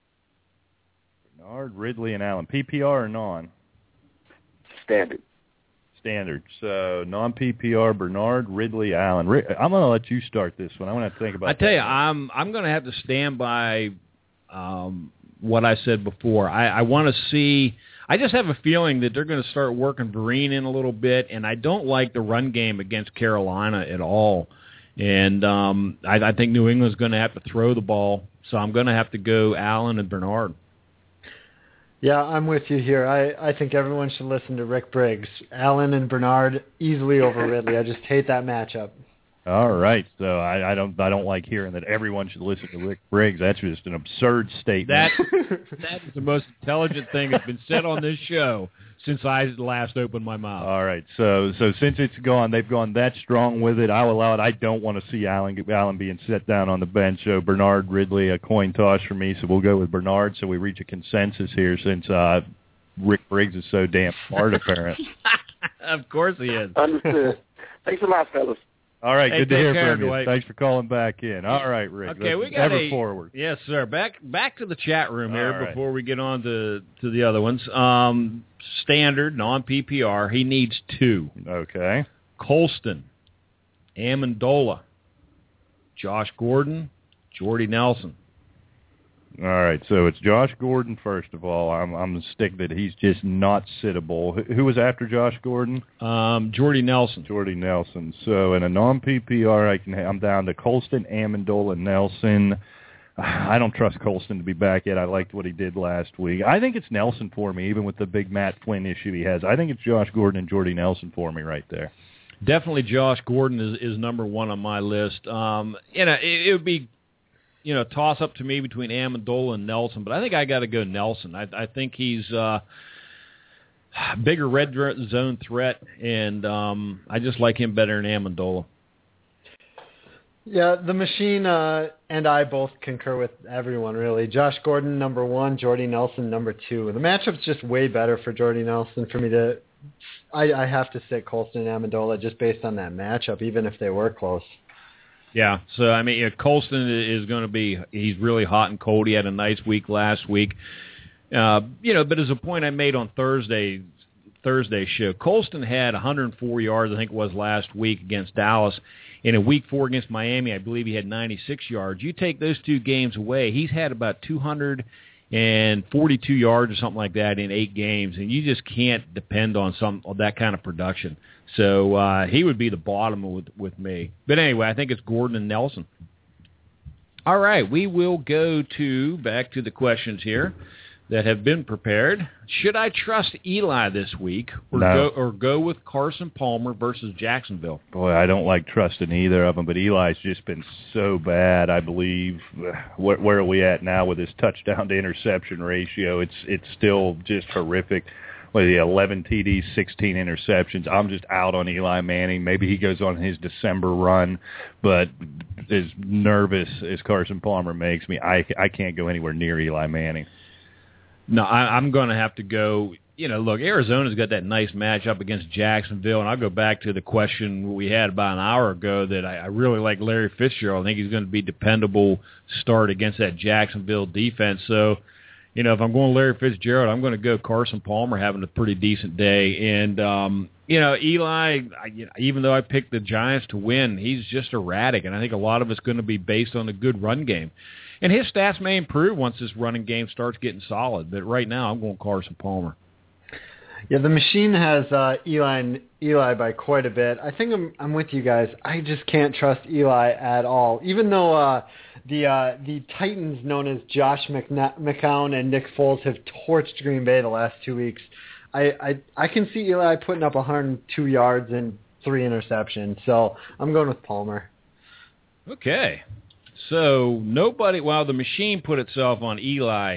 Bernard, Ridley, and Allen. P P R or non? Standard. Standard. So non-P P R, Bernard, Ridley, Allen. Rick, I'm going to let you start this one. I'm going to think about. I tell that you, one. I'm I'm going to have to stand by um, what I said before. I, I want to see. I just have a feeling that they're going to start working Vereen in a little bit, and I don't like the run game against Carolina at all. And um, I, I think New England's going to have to throw the ball, so I'm going to have to go Allen and Bernard. Yeah, I'm with you here. I, I think everyone should listen to Rick Briggs. Allen and Bernard easily over Ridley. I just hate that matchup. All right, so I, I don't I don't like hearing that everyone should listen to Rick Briggs. That's just an absurd statement. That that is the most intelligent thing that's been said on this show since I last opened my mouth. All right, so so since it's gone, they've gone that strong with it. I'll allow it. I don't want to see Allen Allen being set down on the bench. So Bernard, Ridley, a coin toss for me. So we'll go with Bernard. So we reach a consensus here since uh, Rick Briggs is so damn smart, apparently. Of course he is. Understood. Thanks a lot, fellas. All right, hey, good to hear care, from you. Dwight. Thanks for calling back in. All right, Rick. Okay, we got ever a, forward. Yes, sir. Back back to the chat room here All right. before we get on to, to the other ones. Um, standard, non-P P R, he needs two. Okay. Colston, Amendola, Josh Gordon, Jordy Nelson. All right, so it's Josh Gordon first of all. I'm I'm gonna stick that he's just not sittable. Who, who was after Josh Gordon? Um, Jordy Nelson. Jordy Nelson. So in a non-P P R, I can I'm down to Colston, Amendola, Nelson. I don't trust Colston to be back yet. I liked what he did last week. I think it's Nelson for me, even with the big Matt Flynn issue he has. I think it's Josh Gordon and Jordy Nelson for me right there. Definitely Josh Gordon is, is number one on my list. Um, you know, it, it would be, you know, toss up to me between Amendola and Nelson, but I think I got to go Nelson. I, I think he's uh, bigger red zone threat, and um, I just like him better than Amendola. Yeah, the machine uh, and I both concur with everyone, really. Josh Gordon, number one. Jordy Nelson, number two. The matchup's just way better for Jordy Nelson for me to I, I have to say Colston and Amendola just based on that matchup, even if they were close. Yeah, so, I mean, you know, Colston is going to be, he's really hot and cold. He had a nice week last week. Uh, you know, but as a point I made on Thursday, Thursday's show, Colston had one hundred four yards, I think it was last week against Dallas. In a week four against Miami, I believe he had ninety-six yards. You take those two games away, he's had about two hundred forty-two yards or something like that in eight games, and you just can't depend on some on that kind of production. So uh, he would be the bottom with, with me. But anyway, I think it's Gordon and Nelson. All right, we will go to back to the questions here that have been prepared. Should I trust Eli this week or No. go or go with Carson Palmer versus Jacksonville? Boy, I don't like trusting either of them, but Eli's just been so bad, I believe. Where, where are we at now with his touchdown to interception ratio? It's it's still just horrific. What, the eleven T Ds, sixteen interceptions. I'm just out on Eli Manning. Maybe he goes on his December run, but as nervous as Carson Palmer makes me, I, I can't go anywhere near Eli Manning. No, I, I'm going to have to go. You know, look, Arizona's got that nice matchup against Jacksonville, and I'll go back to the question we had about an hour ago that I, I really like Larry Fitzgerald. I think he's going to be dependable start against that Jacksonville defense. So, you know, if I'm going Larry Fitzgerald, I'm going to go Carson Palmer having a pretty decent day. And, um, you know, Eli, I, you know, even though I picked the Giants to win, he's just erratic, and I think a lot of it's going to be based on a good run game. And his stats may improve once this running game starts getting solid, but right now I'm going Carson Palmer. Yeah, the machine has uh, Eli and Eli by quite a bit. I think I'm I'm with you guys. I just can't trust Eli at all. Even though uh, the uh, the Titans, known as Josh McNa- McCown and Nick Foles, have torched Green Bay the last two weeks, I, I I can see Eli putting up one hundred two yards and three interceptions. So I'm going with Palmer. Okay. So nobody, well, the machine put itself on Eli.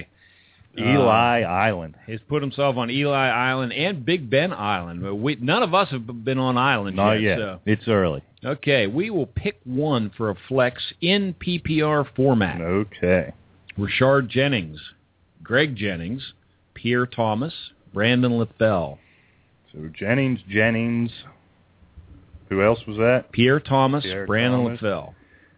Eli uh, Island. He's put himself on Eli Island and Big Ben Island. We, none of us have been on island Not yet. yet. So. It's early. Okay, we will pick one for a flex in P P R format. Okay. Rashard Jennings, Greg Jennings, Pierre Thomas, Brandon LaFell. So Jennings, Jennings. Who else was that? Pierre Thomas, Pierre Brandon Thomas. LaFell.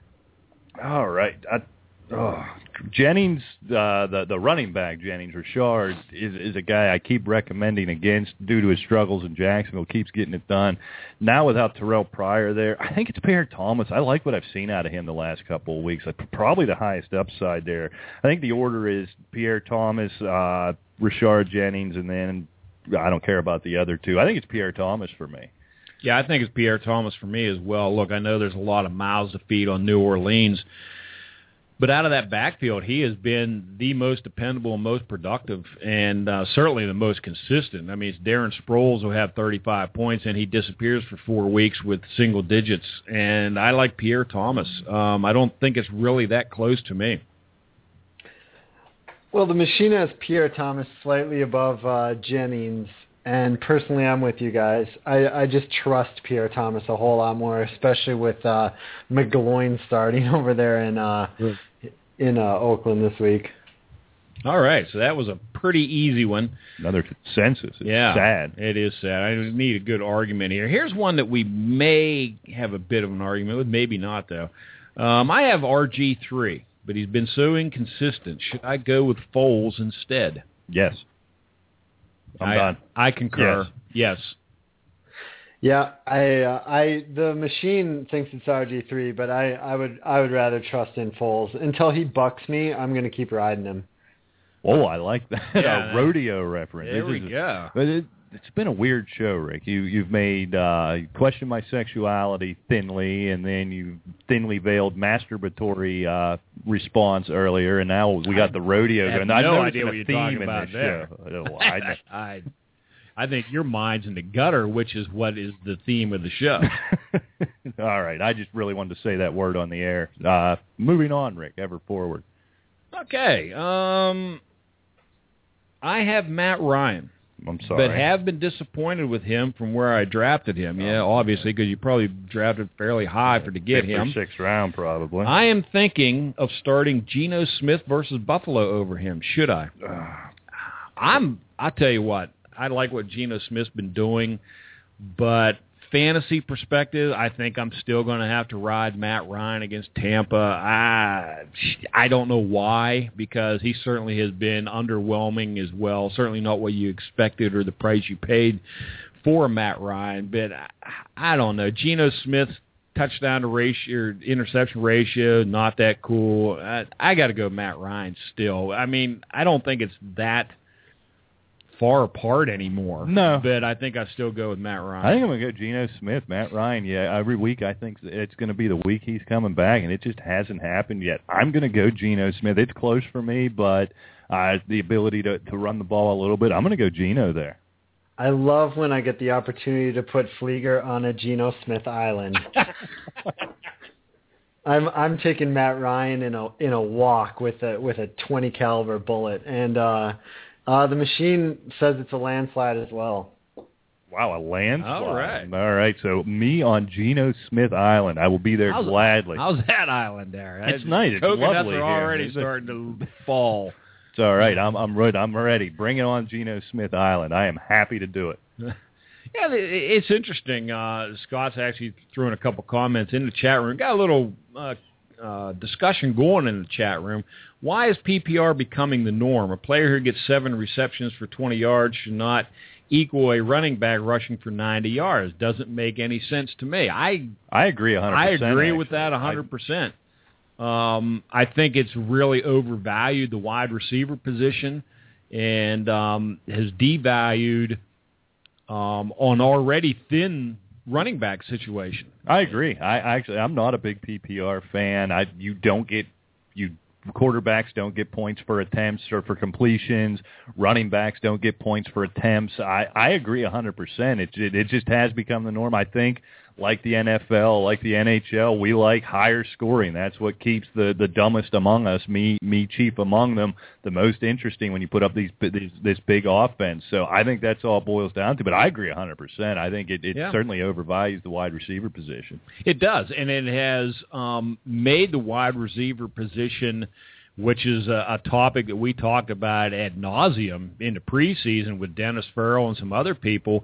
All right. I, oh, Jennings, uh, the the running back, Jennings Rashard, is is a guy I keep recommending against due to his struggles in Jacksonville. Keeps getting it done. Now without Terrell Pryor there, I think it's Pierre Thomas. I like what I've seen out of him the last couple of weeks. Like, probably the highest upside there. I think the order is Pierre Thomas, uh, Rashard Jennings, and then I don't care about the other two. I think it's Pierre Thomas for me. Yeah, I think it's Pierre Thomas for me as well. Look, I know there's a lot of mouths to feed on New Orleans, but out of that backfield, he has been the most dependable and most productive, and uh, certainly the most consistent. I mean, it's Darren Sproles who have thirty-five points, and he disappears for four weeks with single digits. And I like Pierre Thomas. Um, I don't think it's really that close to me. Well, the machine has Pierre Thomas slightly above uh, Jennings. And personally, I'm with you guys. I, I just trust Pierre Thomas a whole lot more, especially with uh, McGloin starting over there in uh, in uh, Oakland this week. All right, so that was a pretty easy one. Another consensus. It's yeah, sad. It is sad. I need a good argument here. Here's one that we may have a bit of an argument with, maybe not, though. Um, I have R G three, but he's been so inconsistent. Should I go with Foles instead? Yes. I'm I, done. I concur. Yes. yes. Yeah, I, uh, I, the machine thinks it's R G three, but I, I would, I would rather trust in Foles until he bucks me. I'm going to keep riding him. Oh, I like that. Yeah, a rodeo reference. There this we is go. A, but it, it's been a weird show, Rick. You, you've made uh, question my sexuality thinly, and then you thinly veiled masturbatory uh, response earlier, and now we got the rodeo I have going. no I know idea a what you're theme talking in about this there. show. Oh, I know. I, I think your mind's in the gutter, which is what is the theme of the show. All right. I just really wanted to say that word on the air. Uh, moving on, Rick, ever forward. Okay. Um, I have Matt Ryan. I'm sorry. But have been disappointed with him from where I drafted him. Yeah, obviously, because you probably drafted fairly high for to get Fifth him. or sixth round, probably. I am thinking of starting Geno Smith versus Buffalo over him. Should I? I'm. I tell you what. I like what Geno Smith's been doing, but fantasy perspective, I think I'm still going to have to ride Matt Ryan against Tampa. I I don't know why, because he certainly has been underwhelming as well. Certainly not what you expected or the price you paid for Matt Ryan. But I, I don't know. Geno Smith's touchdown to ratio, or interception ratio, not that cool. I, I got to go Matt Ryan still. I mean, I don't think it's that far apart anymore. No. But I think I still go with Matt Ryan. I think I'm going to go Geno Smith, Matt Ryan. Yeah, every week I think it's going to be the week he's coming back, and it just hasn't happened yet. I'm going to go Geno Smith. It's close for me, but uh, the ability to, to run the ball a little bit, I'm going to go Geno there. I love when I get the opportunity to put Flieger on a Geno Smith island. I'm I'm taking Matt Ryan in a in a walk with a with a twenty caliber bullet, and uh, uh, the machine says it's a landslide as well. Wow, a landslide. All right. All right, so me on Geno Smith Island. I will be there how's, gladly. How's that island there? It's nice. It's coconuts lovely are here. already It's starting to fall. It's all right. I'm I'm ready. I'm ready. Bring it on, Geno Smith Island. I am happy to do it. Yeah, it's interesting. Uh, Scott's actually threw in a couple comments in the chat room. Got a little uh, uh, discussion going in the chat room. Why is P P R becoming the norm? A player who gets seven receptions for twenty yards should not equal a running back rushing for ninety yards. Doesn't make any sense to me. I I agree one hundred percent. I agree actually. with that one hundred percent. Um, I think it's really overvalued the wide receiver position and um, has devalued um, an already thin running back situation. I agree. I actually I'm not a big P P R fan. I you don't get you quarterbacks don't get points for attempts or for completions. Running backs don't get points for attempts. I, I agree one hundred percent. It, it it just has become the norm. I think, like the N F L, like the N H L, we like higher scoring. That's what keeps the, the dumbest among us, me me chief among them, the most interesting when you put up these, these this big offense. So I think that's all it boils down to. But I agree one hundred percent. I think it, it yeah. certainly overvalues the wide receiver position. It does, and it has um, made the wide receiver position, which is a, a topic that we talked about ad nauseum in the preseason with Dennis Farrell and some other people,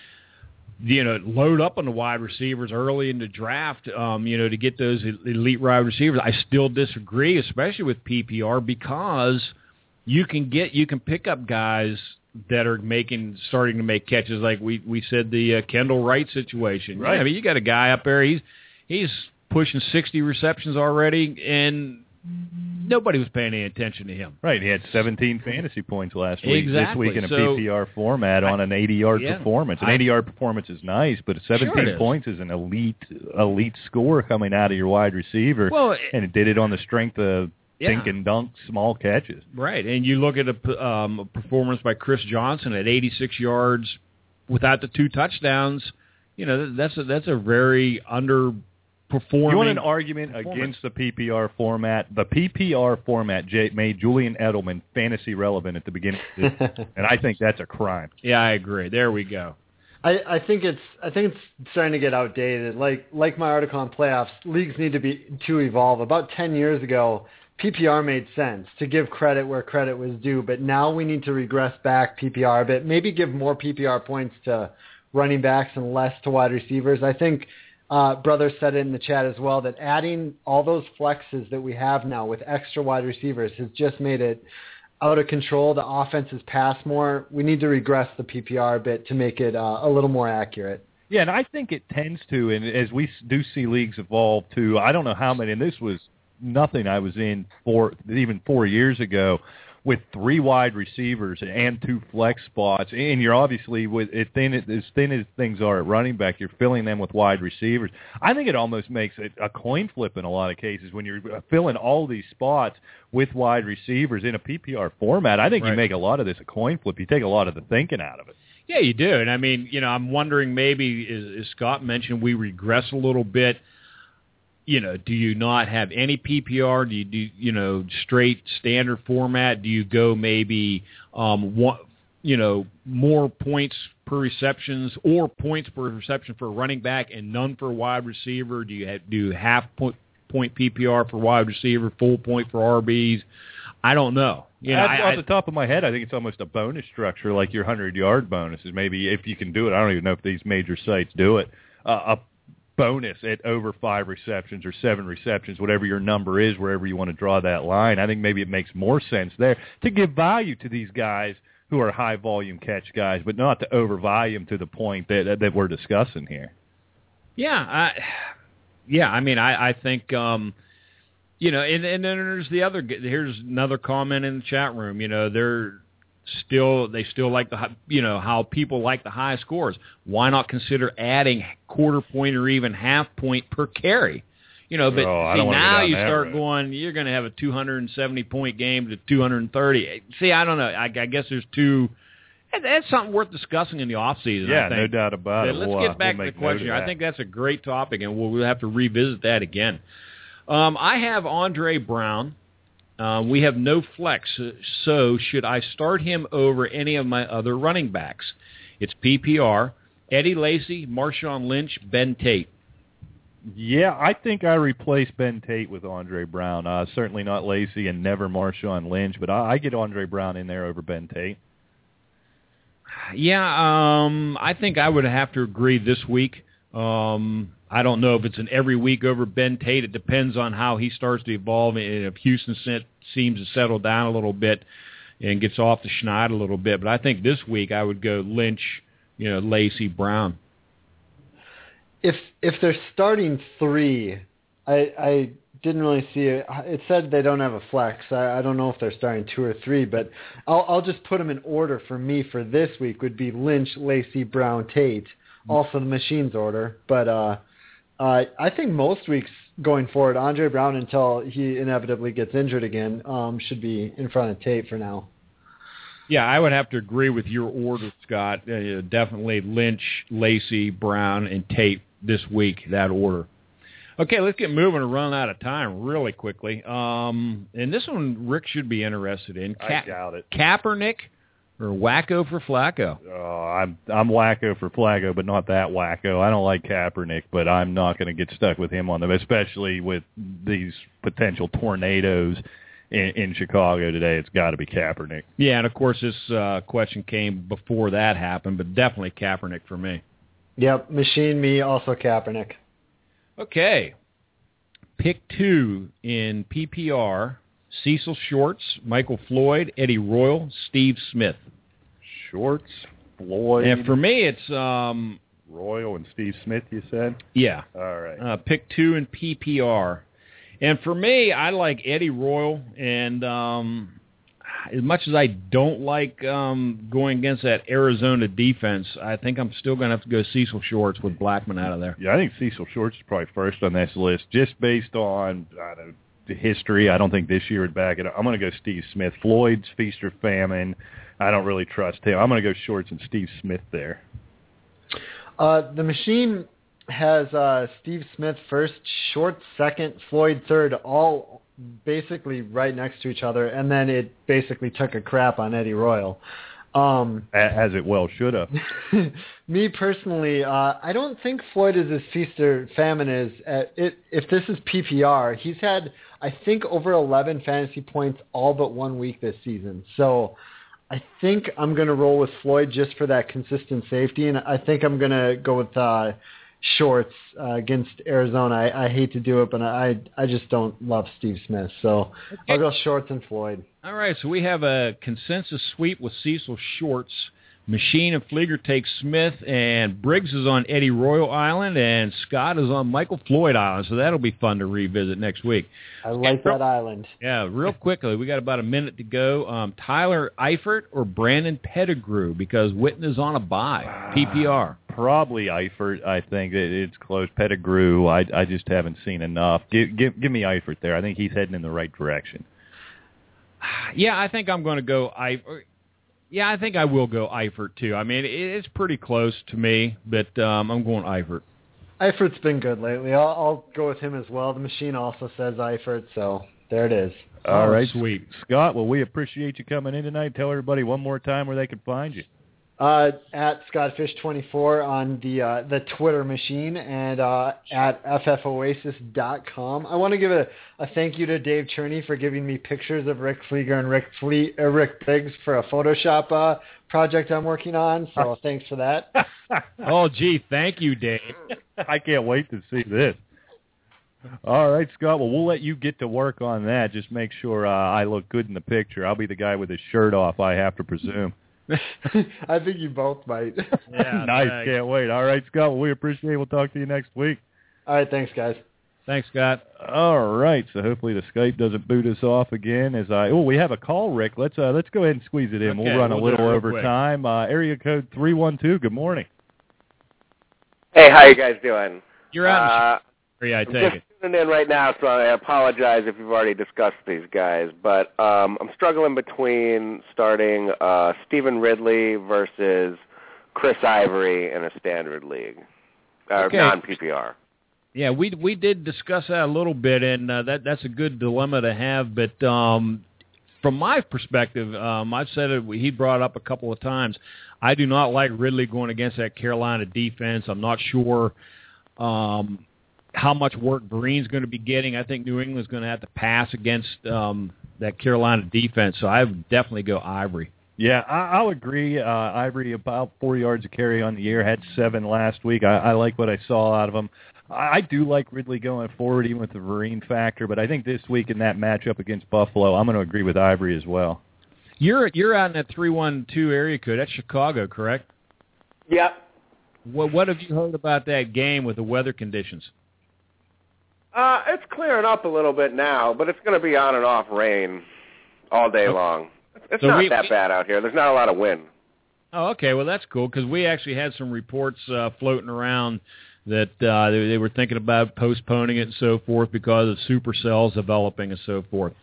you know, load up on the wide receivers early in the draft, um, you know, to get those elite wide receivers. I still disagree, especially with P P R, because you can get, you can pick up guys that are making, starting to make catches, like we, we said the uh, Kendall Wright situation. Right. Yeah, I mean, you got a guy up there, he's he's pushing sixty receptions already, and nobody was paying any attention to him. Right. He had seventeen fantasy points last week, exactly. this week in a so, P P R format on an eighty-yard yeah, performance. An I, eighty-yard performance is nice, but seventeen sure points is an elite elite score coming out of your wide receiver, well, and it did it on the strength of yeah. dink and dunk small catches. Right, and you look at a, um, a performance by Chris Johnson at eighty-six yards without the two touchdowns. You know, that's a, that's a very under. Performing You want an argument against the P P R format? The P P R format J- made Julian Edelman fantasy relevant at the beginning, of this, and I think that's a crime. Yeah, I agree. There we go. I, I think it's I think it's starting to get outdated. Like like my article on playoffs, leagues need to be to evolve. About ten years ago, P P R made sense to give credit where credit was due, but now we need to regress back P P R a bit. Maybe give more P P R points to running backs and less to wide receivers. I think. Uh, brother said it in the chat as well that adding all those flexes that we have now with extra wide receivers has just made it out of control. The offenses pass more. We need to regress the P P R a bit to make it uh, a little more accurate. Yeah, and I think it tends to, and as we do see leagues evolve too, I don't know how many, and this was nothing I was in four, even four years ago, with three wide receivers and two flex spots, and you're obviously with it thin as thin as things are at running back, you're filling them with wide receivers. I think it almost makes it a coin flip in a lot of cases when you're filling all these spots with wide receivers in a P P R format. I think right. you make a lot of this a coin flip. You take a lot of the thinking out of it. Yeah, you do. And I mean, you know, I'm wondering maybe, as, as Scott mentioned, we regress a little bit. You know, do you not have any P P R? Do you do you know straight standard format? Do you go maybe um, one, you know, more points per receptions or points per reception for a running back and none for a wide receiver? Do you have, do half point point P P R for wide receiver, full point for R Bs? I don't know. You know, That's I, off the top of my head, I think it's almost a bonus structure, like your hundred-yard bonuses. Maybe if you can do it, I don't even know if these major sites do it. uh, a bonus at over five receptions or seven receptions, whatever your number is, wherever you want to draw that line. I think maybe it makes more sense there to give value to these guys who are high-volume catch guys, but not to overvalue them to the point that that we're discussing here. Yeah, I, yeah. I mean, I, I think, um, you know, and, and then there's the other. Here's another comment in the chat room. You know, they're still they still like the you know how people like the high scores. Why not consider adding quarter point or even half point per carry? You know, but oh, see, now you start road. going, you're going to have a two hundred seventy point game to two hundred thirty. See, I don't know. I, I guess there's two. That's something worth discussing in the off season. Yeah, I think. no doubt about but it. Let's we'll, get back we'll to the question. I think that's a great topic, and we'll, we'll have to revisit that again. Um, I have Andre Brown. Uh, we have no flex, so should I start him over any of my other running backs? It's P P R, Eddie Lacy, Marshawn Lynch, Ben Tate. Yeah, I think I replaced Ben Tate with Andre Brown. Uh, certainly not Lacy and never Marshawn Lynch, but I, I get Andre Brown in there over Ben Tate. Yeah, um, I think I would have to agree this week. Um, I don't know if it's an every week over Ben Tate. It depends on how he starts to evolve, and if Houston set, seems to settle down a little bit and gets off the schneid a little bit. But I think this week I would go Lynch, you know, Lacy, Brown. If if they're starting three, I I didn't really see it. It said they don't have a flex. I, I don't know if they're starting two or three, but I'll I'll just put them in order for me for this week. Would be Lynch, Lacy, Brown, Tate. Also the machine's order, but uh, uh, I think most weeks going forward, Andre Brown until he inevitably gets injured again um, should be in front of Tate for now. Yeah, I would have to agree with your order, Scott. Uh, definitely Lynch, Lacy, Brown, and Tate this week, that order. Okay, let's get moving and run out of time really quickly. Um, and this one Rick should be interested in. Ka- I doubt it. Kaepernick or Wacko for Flacco? Oh, I'm I'm Wacko for Flacco, but not that Wacko. I don't like Kaepernick, but I'm not going to get stuck with him on them, especially with these potential tornadoes in, in Chicago today. It's got to be Kaepernick. Yeah, and of course this uh, question came before that happened, but definitely Kaepernick for me. Yep, machine me, also Kaepernick. Okay. Pick two in P P R, Cecil Shorts, Michael Floyd, Eddie Royal, Steve Smith. Shorts, Floyd. And for me, it's... Um, Royal and Steve Smith, you said? Yeah. All right. Uh, pick two in P P R. And for me, I like Eddie Royal, and um, as much as I don't like um, going against that Arizona defense, I think I'm still going to have to go Cecil Shorts with Blackman out of there. Yeah, I think Cecil Shorts is probably first on this list, just based on I don't know, the history. I don't think this year would back it up. I'm going to go Steve Smith. Floyd's feast or famine. I don't really trust him. I'm going to go Shorts and Steve Smith there. Uh, the machine has uh, Steve Smith first, Shorts second, Floyd third, all basically right next to each other, and then it basically took a crap on Eddie Royal. Um, As it well should have. Me personally, uh, I don't think Floyd is as feast or famine as uh, it. If this is P P R, he's had I think over eleven fantasy points all but one week this season. So I think I'm going to roll with Floyd just for that consistent safety, and I think I'm going to go with uh, Shorts uh, against Arizona. I, I hate to do it, but I I just don't love Steve Smith, so okay. I'll go Shorts and Floyd. All right, so we have a consensus sweep with Cecil Shorts. Machine and Flieger take Smith, and Briggs is on Eddie Royal Island, and Scott is on Michael Floyd Island, so that'll be fun to revisit next week. I like that island. Yeah, real quickly, we got about a minute to go. Um, Tyler Eifert or Brandon Pettigrew, because Witten is on a bye, P P R. Probably Eifert. I think it, it's close. Pettigrew, I, I just haven't seen enough. Give, give, give me Eifert there. I think he's heading in the right direction. Yeah, I think I'm going to go Eifert. Yeah, I think I will go Eifert, too. I mean, it's pretty close to me, but um, I'm going Eifert. Eifert's been good lately. I'll, I'll go with him as well. The machine also says Eifert, so there it is. All, All right, sweet. Scott, well, we appreciate you coming in tonight. Tell everybody one more time where they can find you. Uh, at Scottfish twenty-four on the uh, the Twitter machine and uh, at f f oasis dot com. I want to give a, a thank you to Dave Cherney for giving me pictures of Rick Flieger and Rick Fle- uh, Rick Biggs for a Photoshop uh, project I'm working on. So thanks for that. Oh, gee, thank you, Dave. I can't wait to see this. All right, Scott. Well, we'll let you get to work on that. Just make sure uh, I look good in the picture. I'll be the guy with his shirt off, I have to presume. I think you both might. Yeah, nice. thanks. Can't wait. All right, Scott. Well, we appreciate it. We'll talk to you next week. All right. Thanks, guys. Thanks, Scott. All right. So hopefully the Skype doesn't boot us off again. As I oh, we have a call, Rick. Let's uh, let's go ahead and squeeze it in. Okay, we'll run we'll a little real over quick. time. Uh, area code three one two. Good morning. Hey, how you guys doing? You're out Uh, in the area, I I'm take just it. tuning in right now, so I apologize if you've already discussed these guys. But um, I'm struggling between starting uh, Stephen Ridley versus Chris Ivory in a standard league, or Okay. non-P P R. Yeah, we we did discuss that a little bit, and uh, that that's a good dilemma to have. But um, from my perspective, um, I've said it. He brought it up a couple of times. I do not like Ridley going against that Carolina defense. I'm not sure um, how much work Vereen's going to be getting. I think New England's going to have to pass against um, that Carolina defense. So I would definitely go Ivory. Yeah, I, I'll agree. Uh, Ivory about four yards a carry on the year, had seven last week. I, I like what I saw out of him. I, I do like Ridley going forward, even with the Vereen factor. But I think this week in that matchup against Buffalo, I'm going to agree with Ivory as well. You're you're out in that three one two area code. That's Chicago, correct? Yep. What what have you heard about that game with the weather conditions? Uh, it's clearing up a little bit now, but it's going to be on and off rain all day Okay. long. It's So not we- that we- bad out here. There's not a lot of wind. Oh, okay. Well, that's cool because we actually had some reports uh, floating around that uh, they, they were thinking about postponing it and so forth because of supercells developing and so forth.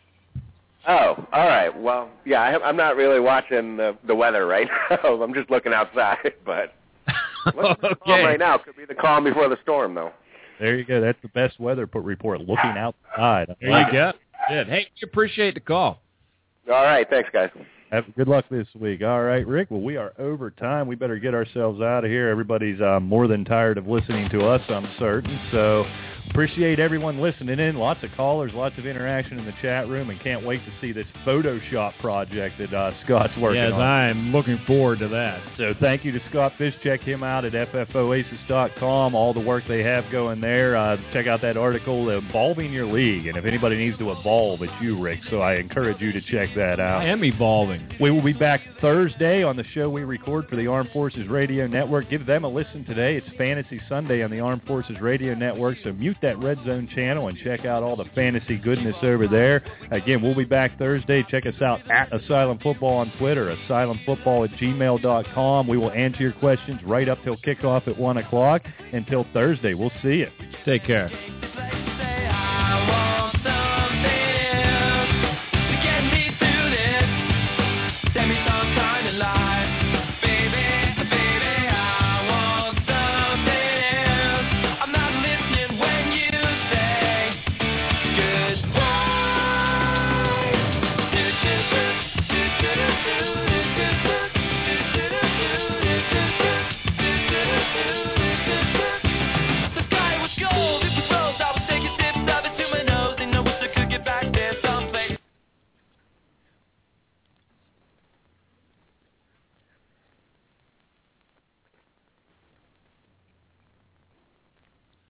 Oh, all right. Well, yeah, I, I'm not really watching the, the weather right now. I'm just looking outside, but looks calm Okay. right now. Could be the calm before the storm, though. There you go. That's the best weather report, looking outside. I There like you it. go. Good. Hey, we appreciate the call. All right. Thanks, guys. Have good luck this week. All right, Rick. Well, we are over time. We better get ourselves out of here. Everybody's uh, more than tired of listening to us, I'm certain. So appreciate everyone listening in. Lots of callers, lots of interaction in the chat room, and can't wait to see this Photoshop project that uh, Scott's working Yes, on. I'm looking forward to that. So thank you to Scott Fish. Check him out at f f oasis dot com. All the work they have going there. Uh, check out that article, Evolving Your League. And if anybody needs to evolve, it's you, Rick. So I encourage you to check that out. I am evolving. We will be back Thursday on the show we record for the Armed Forces Radio Network. Give them a listen today. It's Fantasy Sunday on the Armed Forces Radio Network. So mute that Red Zone channel and check out all the fantasy goodness over there. Again, we'll be back Thursday. Check us out at Asylum Football on Twitter, asylum football at gmail dot com. We will answer your questions right up till kickoff at one o'clock. Until Thursday, we'll see you. Take care.